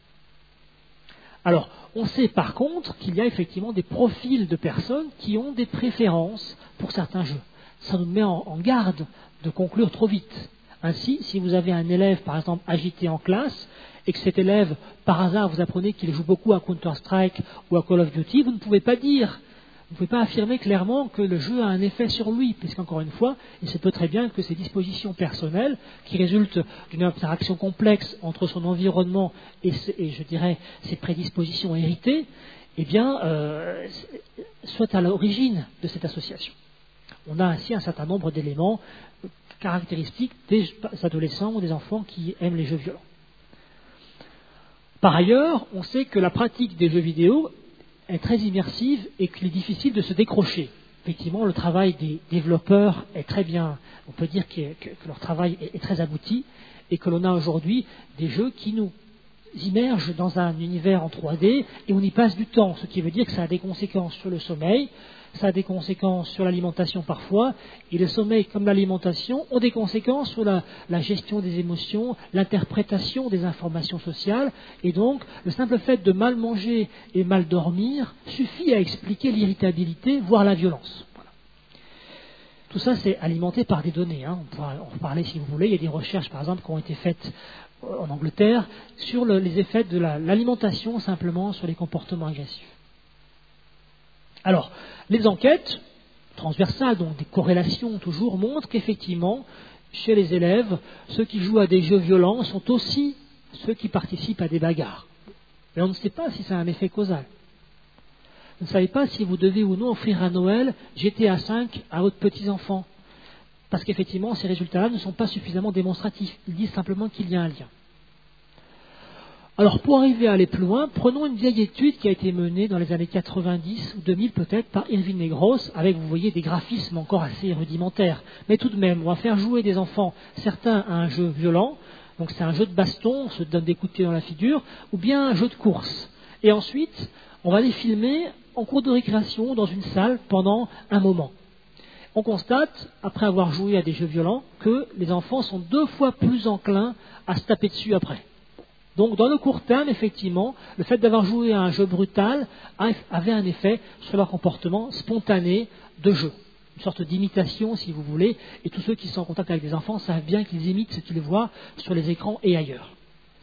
Alors, on sait par contre qu'il y a effectivement des profils de personnes qui ont des préférences pour certains jeux. Ça nous met en, en garde de conclure trop vite. Ainsi, si vous avez un élève, par exemple, agité en classe, et que cet élève, par hasard, vous apprenez qu'il joue beaucoup à Counter-Strike ou à Call of Duty, vous ne pouvez pas dire, vous ne pouvez pas affirmer clairement que le jeu a un effet sur lui, puisqu'encore une fois, il se peut très bien que ces dispositions personnelles, qui résultent d'une interaction complexe entre son environnement et, et je dirais, ses prédispositions héritées, eh bien, euh, soient à l'origine de cette association. On a ainsi un certain nombre d'éléments caractéristiques des adolescents ou des enfants qui aiment les jeux violents. Par ailleurs, on sait que la pratique des jeux vidéo est très immersive et qu'il est difficile de se décrocher. Effectivement, le travail des développeurs est très bien, on peut dire que, que, que leur travail est, est très abouti et que l'on a aujourd'hui des jeux qui nous immergent dans un univers en trois D et on y passe du temps, ce qui veut dire que ça a des conséquences sur le sommeil, ça a des conséquences sur l'alimentation parfois, et le sommeil comme l'alimentation ont des conséquences sur la, la gestion des émotions, l'interprétation des informations sociales, et donc le simple fait de mal manger et mal dormir suffit à expliquer l'irritabilité, voire la violence. Voilà. Tout ça c'est alimenté par des données, hein. On pourra en reparler si vous voulez, il y a des recherches par exemple qui ont été faites en Angleterre sur le, les effets de la, l'alimentation simplement sur les comportements agressifs. Alors, les enquêtes transversales, donc des corrélations toujours, montrent qu'effectivement, chez les élèves, ceux qui jouent à des jeux violents sont aussi ceux qui participent à des bagarres. Mais on ne sait pas si ça a un effet causal. Vous ne savez pas si vous devez ou non offrir à Noël G T A cinq à votre petits-enfants. Parce qu'effectivement, ces résultats-là ne sont pas suffisamment démonstratifs. Ils disent simplement qu'il y a un lien. Alors, pour arriver à aller plus loin, prenons une vieille étude qui a été menée dans les années quatre-vingt-dix ou deux mille peut-être par Irving Negros, avec, vous voyez, des graphismes encore assez rudimentaires. Mais tout de même, on va faire jouer des enfants, certains à un jeu violent, donc c'est un jeu de baston, on se donne des coups de pied dans la figure, ou bien un jeu de course. Et ensuite, on va les filmer en cours de récréation dans une salle pendant un moment. On constate, après avoir joué à des jeux violents, que les enfants sont deux fois plus enclins à se taper dessus après. Donc dans le court terme, effectivement, le fait d'avoir joué à un jeu brutal avait un effet sur leur comportement spontané de jeu. Une sorte d'imitation, si vous voulez, et tous ceux qui sont en contact avec des enfants savent bien qu'ils imitent ce qu'ils voient sur les écrans et ailleurs.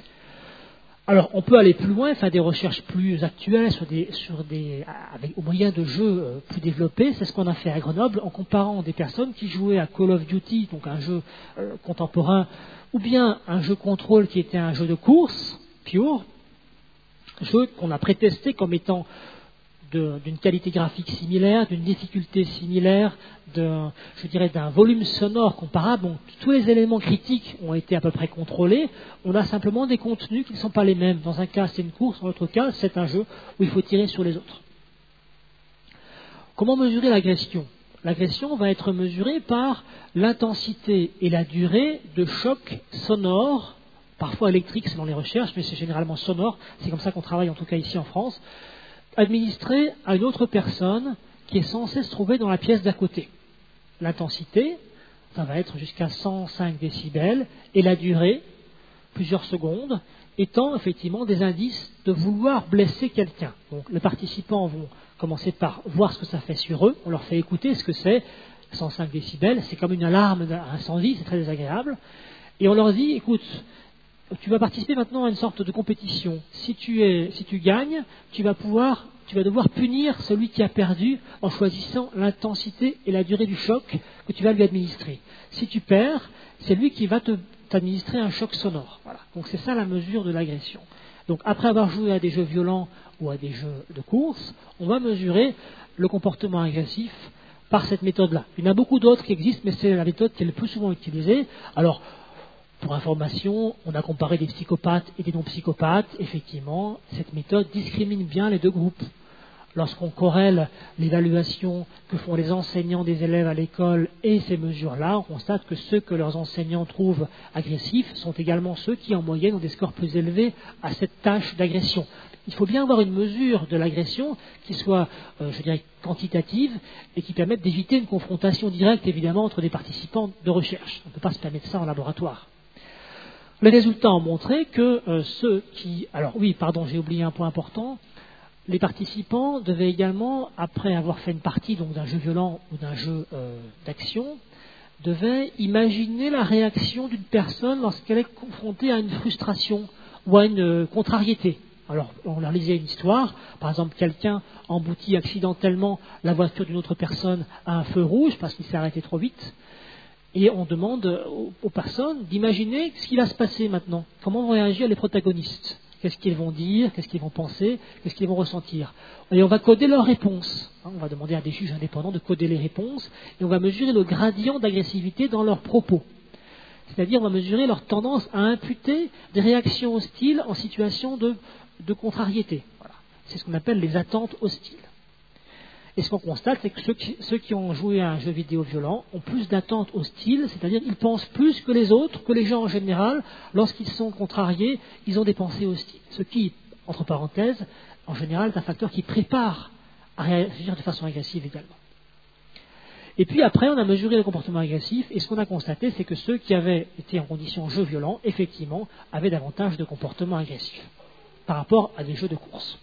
Alors, on peut aller plus loin, faire des recherches plus actuelles sur des, sur des, avec, au moyen de jeux euh, plus développés. C'est ce qu'on a fait à Grenoble en comparant des personnes qui jouaient à Call of Duty, donc un jeu euh, contemporain, ou bien un jeu contrôle qui était un jeu de course, pure, jeu qu'on a prétesté comme étant de, d'une qualité graphique similaire, d'une difficulté similaire, d'un, je dirais d'un volume sonore comparable. Donc, tous les éléments critiques ont été à peu près contrôlés. On a simplement des contenus qui ne sont pas les mêmes. Dans un cas, c'est une course, dans l'autre cas, c'est un jeu où il faut tirer sur les autres. Comment mesurer l'agression ? L'agression va être mesurée par l'intensité et la durée de chocs sonores, parfois électriques selon les recherches, mais c'est généralement sonore. C'est comme ça qu'on travaille, en tout cas ici en France, administré à une autre personne qui est censée se trouver dans la pièce d'à côté. L'intensité, ça va être jusqu'à cent cinq décibels, et la durée, plusieurs secondes, étant effectivement des indices de vouloir blesser quelqu'un. Donc les participants vont commencer par voir ce que ça fait sur eux, on leur fait écouter ce que c'est, cent cinq décibels, c'est comme une alarme d'incendie, c'est très désagréable, et on leur dit, écoute, tu vas participer maintenant à une sorte de compétition. Si tu, es, si tu gagnes, tu vas pouvoir, tu vas devoir punir celui qui a perdu en choisissant l'intensité et la durée du choc que tu vas lui administrer. Si tu perds, c'est lui qui va te, t'administrer un choc sonore. Voilà. Donc c'est ça la mesure de l'agression. Donc après avoir joué à des jeux violents ou à des jeux de course, on va mesurer le comportement agressif par cette méthode-là. Il y en a beaucoup d'autres qui existent, mais c'est la méthode qui est le plus souvent utilisée. Alors, pour information, on a comparé des psychopathes et des non-psychopathes. Effectivement, cette méthode discrimine bien les deux groupes. Lorsqu'on corrèle l'évaluation que font les enseignants des élèves à l'école et ces mesures-là, on constate que ceux que leurs enseignants trouvent agressifs sont également ceux qui, en moyenne, ont des scores plus élevés à cette tâche d'agression. Il faut bien avoir une mesure de l'agression qui soit, euh, je dirais, quantitative et qui permette d'éviter une confrontation directe, évidemment, entre des participants de recherche. On ne peut pas se permettre ça en laboratoire. Les résultats ont montré que euh, ceux qui... Alors oui, pardon, j'ai oublié un point important. Les participants devaient également, après avoir fait une partie donc, d'un jeu violent ou d'un jeu euh, d'action, devaient imaginer la réaction d'une personne lorsqu'elle est confrontée à une frustration ou à une euh, contrariété. Alors, on leur lisait une histoire. Par exemple, quelqu'un emboutit accidentellement la voiture d'une autre personne à un feu rouge parce qu'il s'est arrêté trop vite. Et on demande aux, aux personnes d'imaginer ce qui va se passer maintenant. Comment vont réagir les protagonistes ? Qu'est-ce qu'ils vont dire ? Qu'est-ce qu'ils vont penser ? Qu'est-ce qu'ils vont ressentir ? Et on va coder leurs réponses. Hein, on va demander à des juges indépendants de coder les réponses. Et on va mesurer le gradient d'agressivité dans leurs propos. C'est-à-dire, on va mesurer leur tendance à imputer des réactions hostiles en situation de, de contrariété. Voilà. C'est ce qu'on appelle les attentes hostiles. Et ce qu'on constate, c'est que ceux qui, ceux qui ont joué à un jeu vidéo violent ont plus d'attentes hostiles, c'est-à-dire qu'ils pensent plus que les autres, que les gens en général, lorsqu'ils sont contrariés, ils ont des pensées hostiles. Ce qui, entre parenthèses, en général, est un facteur qui prépare à réagir de façon agressive également. Et puis après, on a mesuré le comportement agressif, et ce qu'on a constaté, c'est que ceux qui avaient été en condition jeu violent, effectivement, avaient davantage de comportement agressif par rapport à des jeux de course.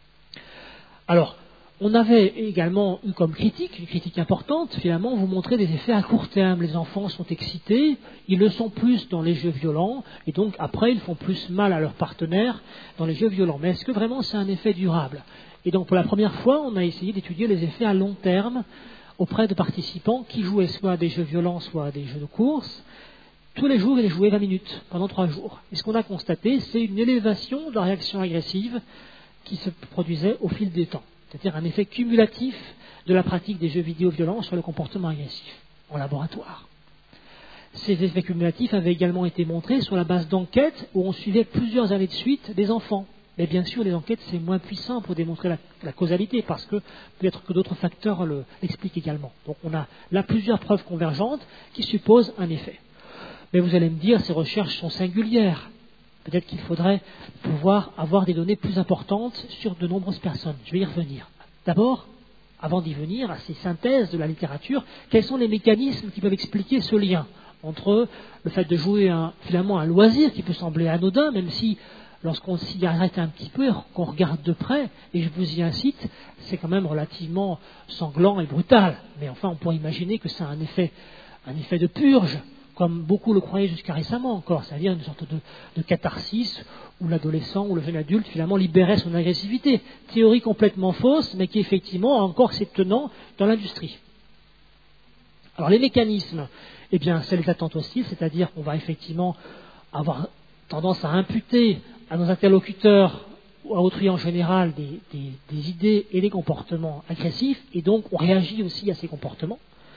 Alors, on avait également eu comme critique, une critique importante, finalement, vous montrer des effets à court terme. Les enfants sont excités, ils le sont plus dans les jeux violents, et donc après, ils font plus mal à leurs partenaires dans les jeux violents. Mais est-ce que vraiment c'est un effet durable ? Et donc, pour la première fois, on a essayé d'étudier les effets à long terme auprès de participants qui jouaient soit à des jeux violents, soit à des jeux de course. Tous les jours, ils jouaient vingt minutes, pendant trois jours. Et ce qu'on a constaté, c'est une élévation de la réaction agressive qui se produisait au fil des temps. C'est-à-dire un effet cumulatif de la pratique des jeux vidéo violents sur le comportement agressif en laboratoire. Ces effets cumulatifs avaient également été montrés sur la base d'enquêtes où on suivait plusieurs années de suite des enfants. Mais bien sûr, les enquêtes, c'est moins puissant pour démontrer la, la causalité parce que peut-être que d'autres facteurs le, l'expliquent également. Donc on a là plusieurs preuves convergentes qui supposent un effet. Mais vous allez me dire, ces recherches sont singulières. Peut-être qu'il faudrait pouvoir avoir des données plus importantes sur de nombreuses personnes. Je vais y revenir. D'abord, avant d'y venir à ces synthèses de la littérature, quels sont les mécanismes qui peuvent expliquer ce lien entre le fait de jouer un, finalement un loisir qui peut sembler anodin, même si lorsqu'on s'y arrête un petit peu, qu'on regarde de près, et je vous y incite, c'est quand même relativement sanglant et brutal. Mais enfin, on pourrait imaginer que ça a un effet, un effet de purge, comme beaucoup le croyaient jusqu'à récemment encore, c'est-à-dire une sorte de, de catharsis où l'adolescent ou le jeune adulte finalement libérait son agressivité. Théorie complètement fausse, mais qui effectivement a encore ses tenants dans l'industrie. Alors les mécanismes, eh bien c'est les attentes hostiles, c'est-à-dire qu'on va effectivement avoir tendance à imputer à nos interlocuteurs ou à autrui en général des, des, des idées et des comportements agressifs, et donc on réagit aussi à ces comportements.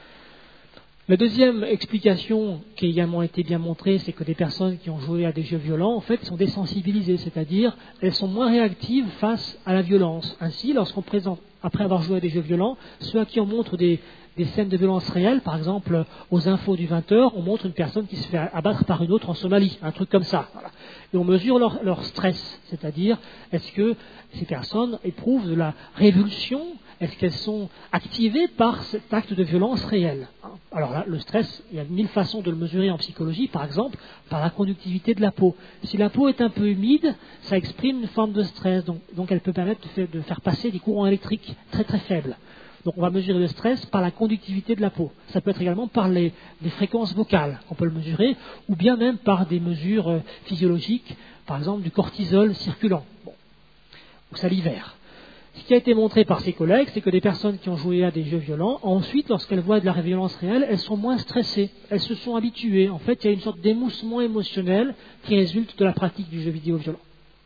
La deuxième explication qui a également été bien montrée, c'est que des personnes qui ont joué à des jeux violents, en fait, sont désensibilisées, c'est-à-dire elles sont moins réactives face à la violence. Ainsi, lorsqu'on présente, après avoir joué à des jeux violents, ceux à qui on montre des, des scènes de violence réelles, par exemple aux infos du vingt heures, on montre une personne qui se fait abattre par une autre en Somalie, un truc comme ça. Voilà. Et on mesure leur, leur stress, c'est-à-dire est-ce que ces personnes éprouvent de la révulsion, est-ce qu'elles sont activées par cet acte de violence réel. Alors là, le stress, il y a mille façons de le mesurer en psychologie, par exemple par la conductivité de la peau. Si la peau est un peu humide, ça exprime une forme de stress, donc, donc elle peut permettre de faire, de faire passer des courants électriques très très faibles. Donc on va mesurer le stress par la conductivité de la peau. Ça peut être également par les, les fréquences vocales qu'on peut le mesurer, ou bien même par des mesures euh, physiologiques, par exemple du cortisol circulant, bon, ou salivaire. Ce qui a été montré par ses collègues, c'est que des personnes qui ont joué à des jeux violents, ensuite, lorsqu'elles voient de la violence réelle, elles sont moins stressées, elles se sont habituées. En fait, il y a une sorte d'émoussement émotionnel qui résulte de la pratique du jeu vidéo violent.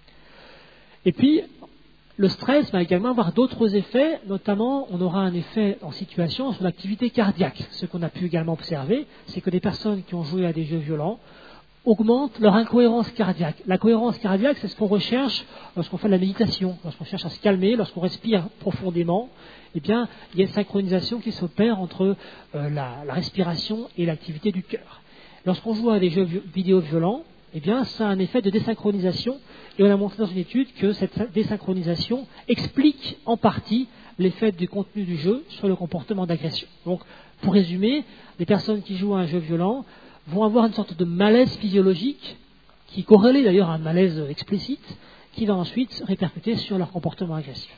Et puis, le stress va également avoir d'autres effets, notamment on aura un effet en situation sur l'activité cardiaque. Ce qu'on a pu également observer, c'est que des personnes qui ont joué à des jeux violents augmentent leur incohérence cardiaque. La cohérence cardiaque, c'est ce qu'on recherche lorsqu'on fait de la méditation, lorsqu'on cherche à se calmer, lorsqu'on respire profondément. Eh bien, il y a une synchronisation qui s'opère entre euh, la, la respiration et l'activité du cœur. Lorsqu'on joue à des jeux vidéo violents, eh bien, ça a un effet de désynchronisation, et on a montré dans une étude que cette désynchronisation explique en partie l'effet du contenu du jeu sur le comportement d'agression. Donc, pour résumer, les personnes qui jouent à un jeu violent vont avoir une sorte de malaise physiologique, qui corrélé d'ailleurs à un malaise explicite, qui va ensuite répercuter sur leur comportement agressif.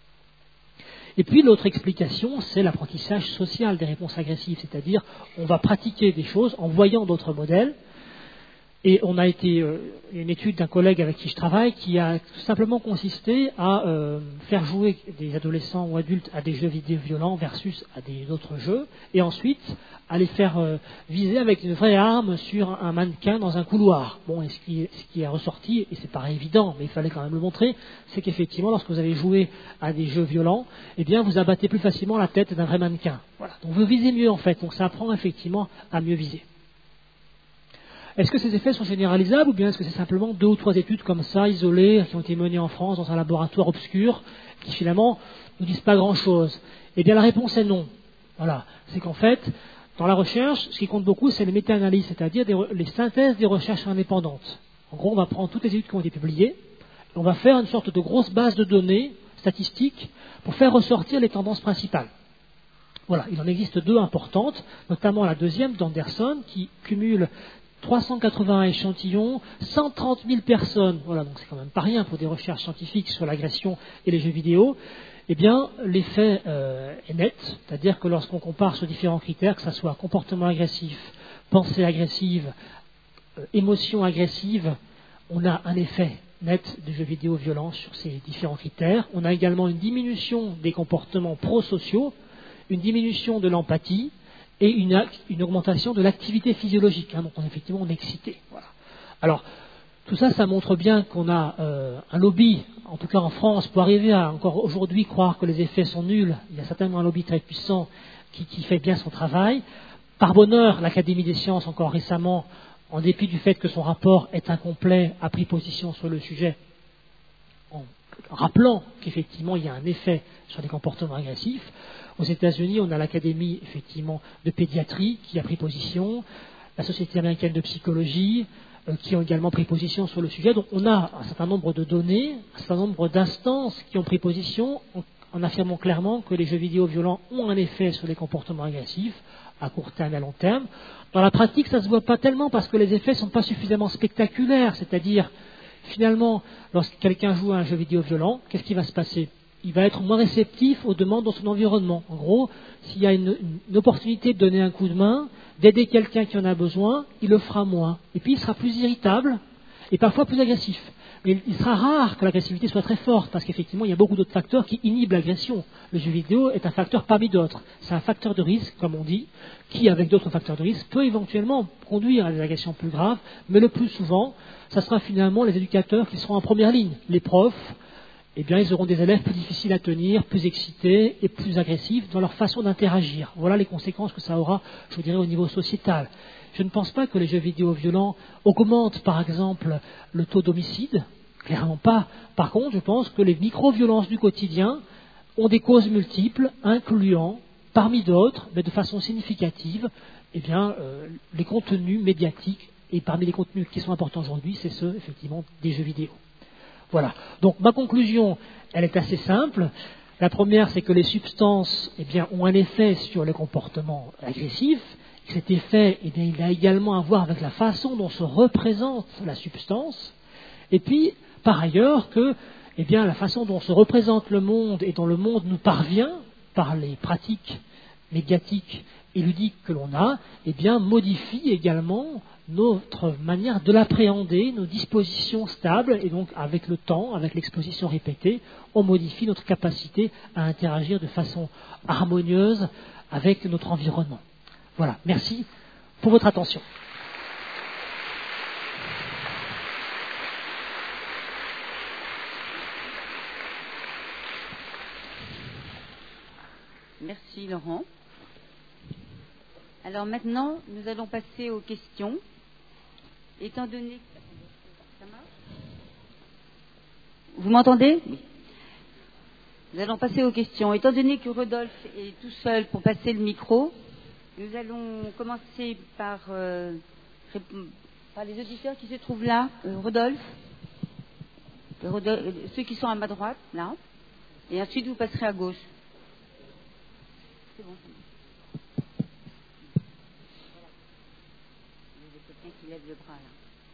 Et puis l'autre explication, c'est l'apprentissage social des réponses agressives, c'est-à-dire on va pratiquer des choses en voyant d'autres modèles. Et on a été, euh, il y a une étude d'un collègue avec qui je travaille qui a tout simplement consisté à euh, faire jouer des adolescents ou adultes à des jeux vidéo violents versus à des autres jeux, et ensuite à les faire euh, viser avec une vraie arme sur un mannequin dans un couloir. Bon, et ce qui, ce qui est ressorti, et c'est pas évident, mais il fallait quand même le montrer, c'est qu'effectivement, lorsque vous avez joué à des jeux violents, eh bien, vous abattez plus facilement la tête d'un vrai mannequin. Voilà. Donc vous visez mieux en fait, donc ça apprend effectivement à mieux viser. Est-ce que ces effets sont généralisables ou bien est-ce que c'est simplement deux ou trois études comme ça, isolées, qui ont été menées en France dans un laboratoire obscur, qui finalement ne disent pas grand-chose? Eh bien la réponse est non. Voilà. C'est qu'en fait, dans la recherche, ce qui compte beaucoup, c'est les méta-analyses, c'est-à-dire des, les synthèses des recherches indépendantes. En gros, on va prendre toutes les études qui ont été publiées, et on va faire une sorte de grosse base de données statistiques pour faire ressortir les tendances principales. Voilà. Il en existe deux importantes, notamment la deuxième d'Anderson, qui cumule trois cent quatre-vingts échantillons, cent trente mille personnes, voilà, donc c'est quand même pas rien pour des recherches scientifiques sur l'agression et les jeux vidéo. Eh bien, l'effet euh, est net, c'est-à-dire que lorsqu'on compare sur différents critères, que ce soit comportement agressif, pensée agressive, euh, émotion agressive, on a un effet net de jeux vidéo violents sur ces différents critères. On a également une diminution des comportements prosociaux, une diminution de l'empathie, et une, une augmentation de l'activité physiologique. Hein, donc on, effectivement, on est excité. Voilà. Alors, tout ça, ça montre bien qu'on a euh, un lobby, en tout cas en France, pour arriver à encore aujourd'hui croire que les effets sont nuls. Il y a certainement un lobby très puissant qui, qui fait bien son travail. Par bonheur, l'Académie des sciences, encore récemment, en dépit du fait que son rapport est incomplet, a pris position sur le sujet, en rappelant qu'effectivement il y a un effet sur les comportements agressifs. Aux États-Unis, on a l'Académie effectivement de pédiatrie qui a pris position, la Société américaine de psychologie euh, qui ont également pris position sur le sujet. Donc on a un certain nombre de données, un certain nombre d'instances qui ont pris position en, en affirmant clairement que les jeux vidéo violents ont un effet sur les comportements agressifs à court terme et à long terme. Dans la pratique, ça ne se voit pas tellement parce que les effets ne sont pas suffisamment spectaculaires, c'est-à-dire Finalement, lorsque quelqu'un joue à un jeu vidéo violent, qu'est-ce qui va se passer? Il va être moins réceptif aux demandes dans son environnement. En gros, s'il y a une, une opportunité de donner un coup de main, d'aider quelqu'un qui en a besoin, il le fera moins. Et puis il sera plus irritable et parfois plus agressif. Mais il sera rare que l'agressivité soit très forte, parce qu'effectivement, il y a beaucoup d'autres facteurs qui inhibent l'agression. Le jeu vidéo est un facteur parmi d'autres. C'est un facteur de risque, comme on dit, qui, avec d'autres facteurs de risque, peut éventuellement conduire à des agressions plus graves, mais le plus souvent, ça sera finalement les éducateurs qui seront en première ligne. Les profs, eh bien, ils auront des élèves plus difficiles à tenir, plus excités et plus agressifs dans leur façon d'interagir. Voilà les conséquences que ça aura, je dirais, au niveau sociétal. Je ne pense pas que les jeux vidéo violents augmentent, par exemple, le taux d'homicide. Clairement pas. Par contre, je pense que les micro-violences du quotidien ont des causes multiples, incluant, parmi d'autres, mais de façon significative, eh bien, euh, les contenus médiatiques. Et parmi les contenus qui sont importants aujourd'hui, c'est ceux, effectivement, des jeux vidéo. Voilà. Donc, ma conclusion, elle est assez simple. La première, c'est que les substances, eh bien, ont un effet sur le comportement agressif. Cet effet, eh bien, il a également à voir avec la façon dont se représente la substance. Et puis, par ailleurs, que eh bien, la façon dont se représente le monde et dont le monde nous parvient, par les pratiques médiatiques et ludiques que l'on a, eh bien, modifie également notre manière de l'appréhender, nos dispositions stables, et donc avec le temps, avec l'exposition répétée, on modifie notre capacité à interagir de façon harmonieuse avec notre environnement. Voilà, merci pour votre attention. Merci Laurent. Alors maintenant, nous allons passer aux questions. Étant donné... Ça marche ? Vous m'entendez ? Oui. Nous allons passer aux questions. Étant donné que Rodolphe est tout seul pour passer le micro, nous allons commencer par, euh, par les auditeurs qui se trouvent là. Euh, Rodolphe, Rodolphe, ceux qui sont à ma droite, là. Et ensuite, vous passerez à gauche. C'est bon. Il y a quelqu'un qui lève le bras, là.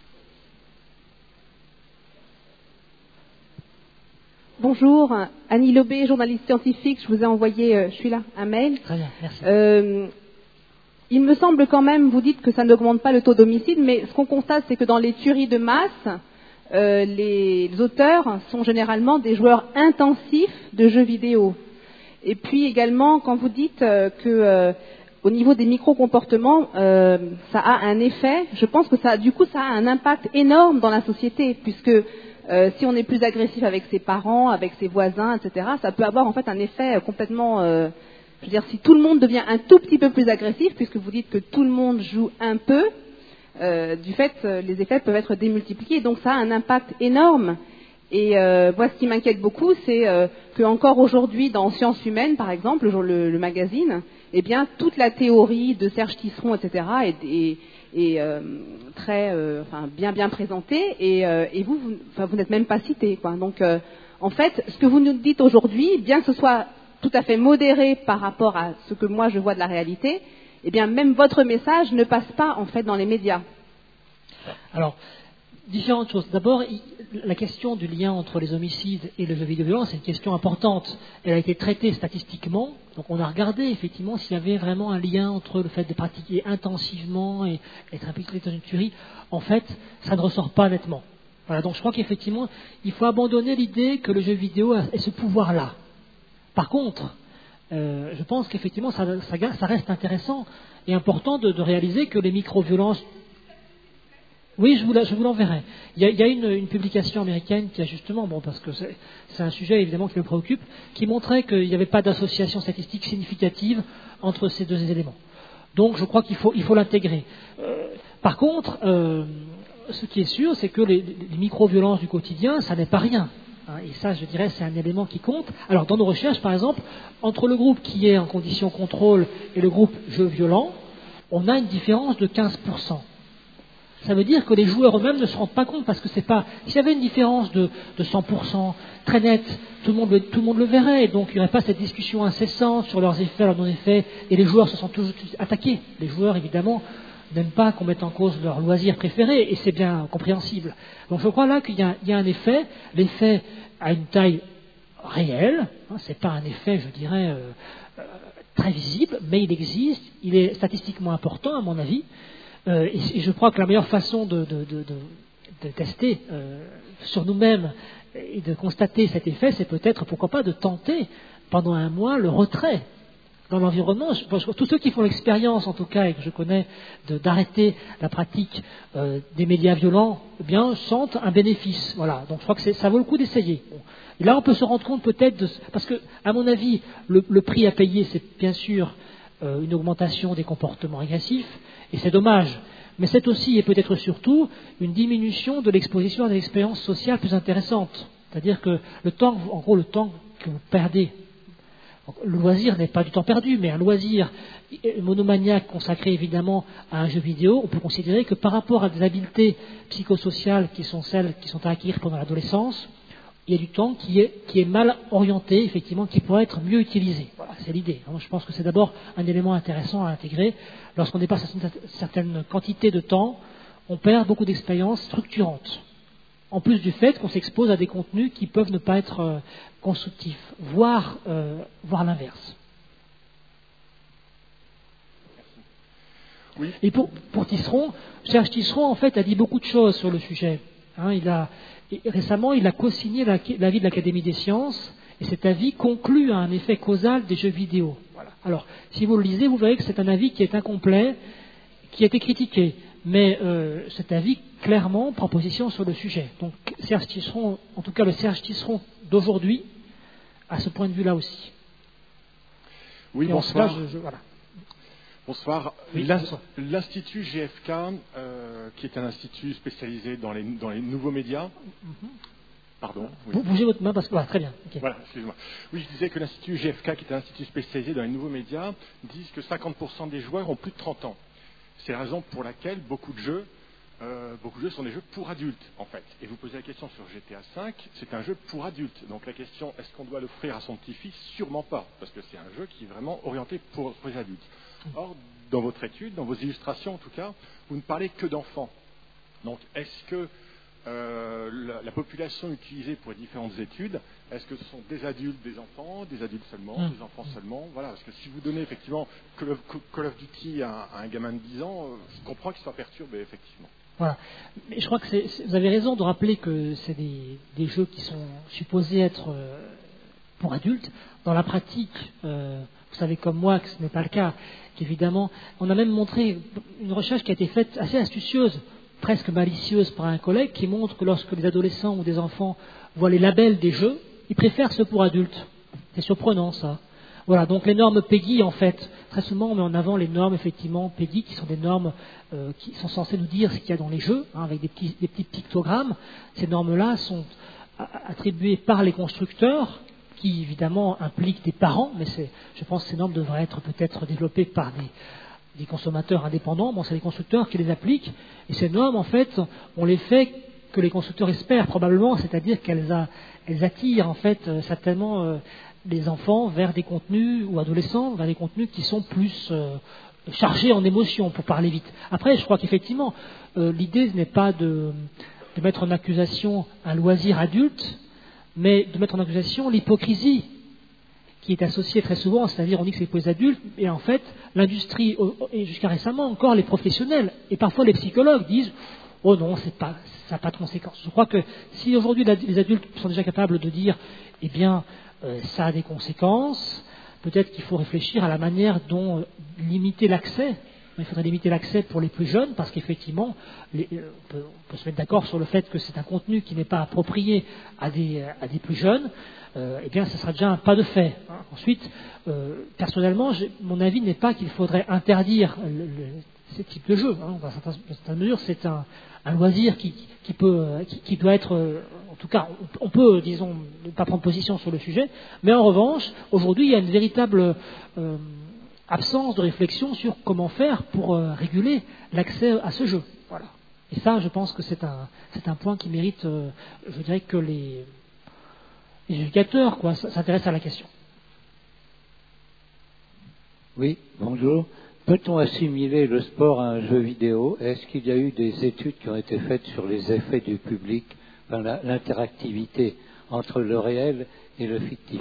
Bonjour, Annie Lobé, journaliste scientifique. Je vous ai envoyé, euh, je suis là, un mail. Très bien, merci. Euh, il me semble quand même, vous dites que ça n'augmente pas le taux d'homicide, mais ce qu'on constate, c'est que dans les tueries de masse, euh, les auteurs sont généralement des joueurs intensifs de jeux vidéo. Et puis également, quand vous dites euh, que euh, au niveau des micro-comportements, euh, ça a un effet, je pense que ça, du coup, ça a un impact énorme dans la société, puisque Euh, si on est plus agressif avec ses parents, avec ses voisins, et cetera, ça peut avoir en fait un effet complètement... Euh, je veux dire, si tout le monde devient un tout petit peu plus agressif, puisque vous dites que tout le monde joue un peu, euh, du fait, euh, les effets peuvent être démultipliés. Donc ça a un impact énorme. Et euh, moi, ce qui m'inquiète beaucoup, c'est euh, qu'encore aujourd'hui, dans Sciences Humaines, par exemple, le, le, le magazine, eh bien, toute la théorie de Serge Tisseron, et cetera, est... est et euh, très, euh, enfin, bien bien présenté, et, euh, et vous, vous, enfin, vous n'êtes même pas cité, quoi. Donc, euh, en fait, ce que vous nous dites aujourd'hui, bien que ce soit tout à fait modéré par rapport à ce que moi je vois de la réalité, eh bien, même votre message ne passe pas en fait dans les médias. Alors, différentes choses. D'abord, la question du lien entre les homicides et le jeu vidéo violent, c'est une question importante. Elle a été traitée statistiquement. Donc, on a regardé effectivement s'il y avait vraiment un lien entre le fait de pratiquer intensivement et être impliqué dans une tuerie. En fait, ça ne ressort pas nettement. Voilà. Donc, je crois qu'effectivement, il faut abandonner l'idée que le jeu vidéo ait ce pouvoir-là. Par contre, euh, je pense qu'effectivement, ça, ça, ça reste intéressant et important de, de réaliser que les micro-violences... Oui, je vous, la, je vous l'enverrai. Il y a, il y a une, une publication américaine qui a justement, bon, parce que c'est, c'est un sujet évidemment qui me préoccupe, qui montrait qu'il n'y avait pas d'association statistique significative entre ces deux éléments. Donc, je crois qu'il faut, il faut l'intégrer. Euh, par contre, euh, ce qui est sûr, c'est que les, les micro-violences du quotidien, ça n'est pas rien. Hein, et ça, je dirais, c'est un élément qui compte. Alors, dans nos recherches, par exemple, entre le groupe qui est en condition contrôle et le groupe jeu violent, on a une différence de quinze pour cent. Ça veut dire que les joueurs eux-mêmes ne se rendent pas compte, parce que c'est pas... S'il y avait une différence de, de cent pour cent très nette, tout le, monde le, tout le monde le verrait, et donc il n'y aurait pas cette discussion incessante sur leurs effets, leurs non-effets, et les joueurs se sont toujours attaqués. Les joueurs, évidemment, n'aiment pas qu'on mette en cause leur loisir préféré, et c'est bien compréhensible. Donc je crois là qu'il y a, il y a un effet, l'effet a une taille réelle, hein, c'est pas un effet, je dirais, euh, euh, très visible, mais il existe, il est statistiquement important à mon avis, euh, et, et je crois que la meilleure façon de, de, de, de, de tester euh, sur nous-mêmes et de constater cet effet, c'est peut-être, pourquoi pas, de tenter pendant un mois le retrait dans l'environnement. Je pense que tous ceux qui font l'expérience, en tout cas, et que je connais, de, d'arrêter la pratique euh, des médias violents, eh bien, sentent un bénéfice. Voilà. Donc, je crois que c'est, ça vaut le coup d'essayer. Bon. Et là, on peut se rendre compte peut-être de, parce que, à mon avis, le, le prix à payer, c'est bien sûr euh, une augmentation des comportements agressifs, et c'est dommage. Mais c'est aussi, et peut-être surtout, une diminution de l'exposition à des expériences sociales plus intéressantes. C'est-à-dire que le temps, en gros, le temps que vous perdez. Le loisir n'est pas du temps perdu, mais un loisir monomaniaque consacré évidemment à un jeu vidéo, on peut considérer que par rapport à des habiletés psychosociales qui sont celles qui sont à acquérir pendant l'adolescence, il y a du temps qui est, qui est mal orienté, effectivement, qui pourrait être mieux utilisé. Voilà, c'est l'idée. Je pense que c'est d'abord un élément intéressant à intégrer. Lorsqu'on dépasse une certaine quantité de temps, on perd beaucoup d'expériences structurantes. En plus du fait qu'on s'expose à des contenus qui peuvent ne pas être euh, constructifs, voire, euh, voire l'inverse. Oui. Et pour, pour Tisseron, Serge Tisseron, en fait, a dit beaucoup de choses sur le sujet. Hein, il a, et récemment, il a co-signé la, l'avis de l'Académie des sciences, et cet avis conclut à un effet causal des jeux vidéo. Voilà. Alors, si vous le lisez, vous verrez que c'est un avis qui est incomplet, qui a été critiqué. Mais euh, cet avis, clairement, prend position sur le sujet. Donc, Serge Tisseron, en tout cas le Serge Tisseron d'aujourd'hui, à ce point de vue-là aussi. Oui, Et bonsoir. Cela, je, je, voilà. Bonsoir. Oui, L'in- bonsoir. L'Institut G F K, euh, qui est un institut spécialisé dans les, dans les nouveaux médias. Mm-hmm. Pardon. Oui. Vous bougez votre main parce que... Voilà, très bien. Okay. Voilà, excusez-moi. Oui, je disais que l'Institut G F K, qui est un institut spécialisé dans les nouveaux médias, disent que cinquante pour cent des joueurs ont plus de trente ans. C'est la raison pour laquelle beaucoup de jeux, euh, beaucoup de jeux sont des jeux pour adultes, en fait. Et vous posez la question sur G T A cinq, c'est un jeu pour adultes. Donc la question, est-ce qu'on doit l'offrir à son petit-fils? Sûrement pas, parce que c'est un jeu qui est vraiment orienté pour, pour les adultes. Or, dans votre étude, dans vos illustrations en tout cas, vous ne parlez que d'enfants. Donc est-ce que euh, la, la population utilisée pour les différentes études, est-ce que ce sont des adultes, des enfants, des adultes seulement, mmh. des enfants seulement? Voilà, parce que si vous donnez effectivement Call of, Call of Duty à, à un gamin de dix ans, je comprends qu'il soit perturbé, effectivement. Voilà. Mais je crois que c'est, c'est, vous avez raison de rappeler que c'est des, des jeux qui sont supposés être euh, pour adultes. Dans la pratique, euh, vous savez comme moi que ce n'est pas le cas. Qu'évidemment, on a même montré une recherche qui a été faite assez astucieuse, presque malicieuse par un collègue, qui montre que lorsque les adolescents ou des enfants voient les labels des jeux, ils préfèrent ceux pour adultes. C'est surprenant ça. Voilà, donc les normes PEGI, en fait, très souvent on met en avant les normes, effectivement, PEGI, qui sont des normes euh, qui sont censées nous dire ce qu'il y a dans les jeux, hein, avec des petits, des petits pictogrammes. Ces normes-là sont attribuées par les constructeurs, qui évidemment impliquent des parents, mais c'est, je pense que ces normes devraient être peut-être développées par des, des consommateurs indépendants. Bon, c'est les constructeurs qui les appliquent, et ces normes, en fait, on les fait que les constructeurs espèrent probablement, c'est-à-dire qu'elles a, elles attirent, en fait, euh, certainement... Euh, les enfants vers des contenus, ou adolescents, vers des contenus qui sont plus euh, chargés en émotions, pour parler vite. Après, je crois qu'effectivement, euh, l'idée n'est pas de, de mettre en accusation un loisir adulte, mais de mettre en accusation l'hypocrisie qui est associée très souvent, c'est-à-dire on dit que c'est pour les adultes, et en fait, l'industrie, et jusqu'à récemment encore les professionnels, et parfois les psychologues disent « Oh non, c'est pas, ça n'a pas de conséquences ». Je crois que si aujourd'hui les adultes sont déjà capables de dire « Eh bien, Euh, ça a des conséquences. Peut-être qu'il faut réfléchir à la manière dont euh, limiter l'accès. Il faudrait limiter l'accès pour les plus jeunes, parce qu'effectivement, les, euh, on, peut, on peut se mettre d'accord sur le fait que c'est un contenu qui n'est pas approprié à des, à des plus jeunes. Euh, eh bien, ce sera déjà un pas de fait. Hein. Ensuite, euh, personnellement, mon avis n'est pas qu'il faudrait interdire le, le, ces types de jeux. Hein. Dans certaines, dans certaines mesures, c'est un, un loisir qui, qui, peut, qui, qui doit être, en tout cas, on peut, disons, ne pas prendre position sur le sujet, mais en revanche, aujourd'hui, il y a une véritable euh, absence de réflexion sur comment faire pour euh, réguler l'accès à ce jeu. Voilà. Et ça, je pense que c'est un, c'est un point qui mérite, euh, je dirais, que les, les éducateurs quoi, s'intéressent à la question. Oui, bonjour. Peut-on assimiler le sport à un jeu vidéo? Est-ce qu'il y a eu des études qui ont été faites sur les effets du public, enfin, la, l'interactivité entre le réel et le fictif?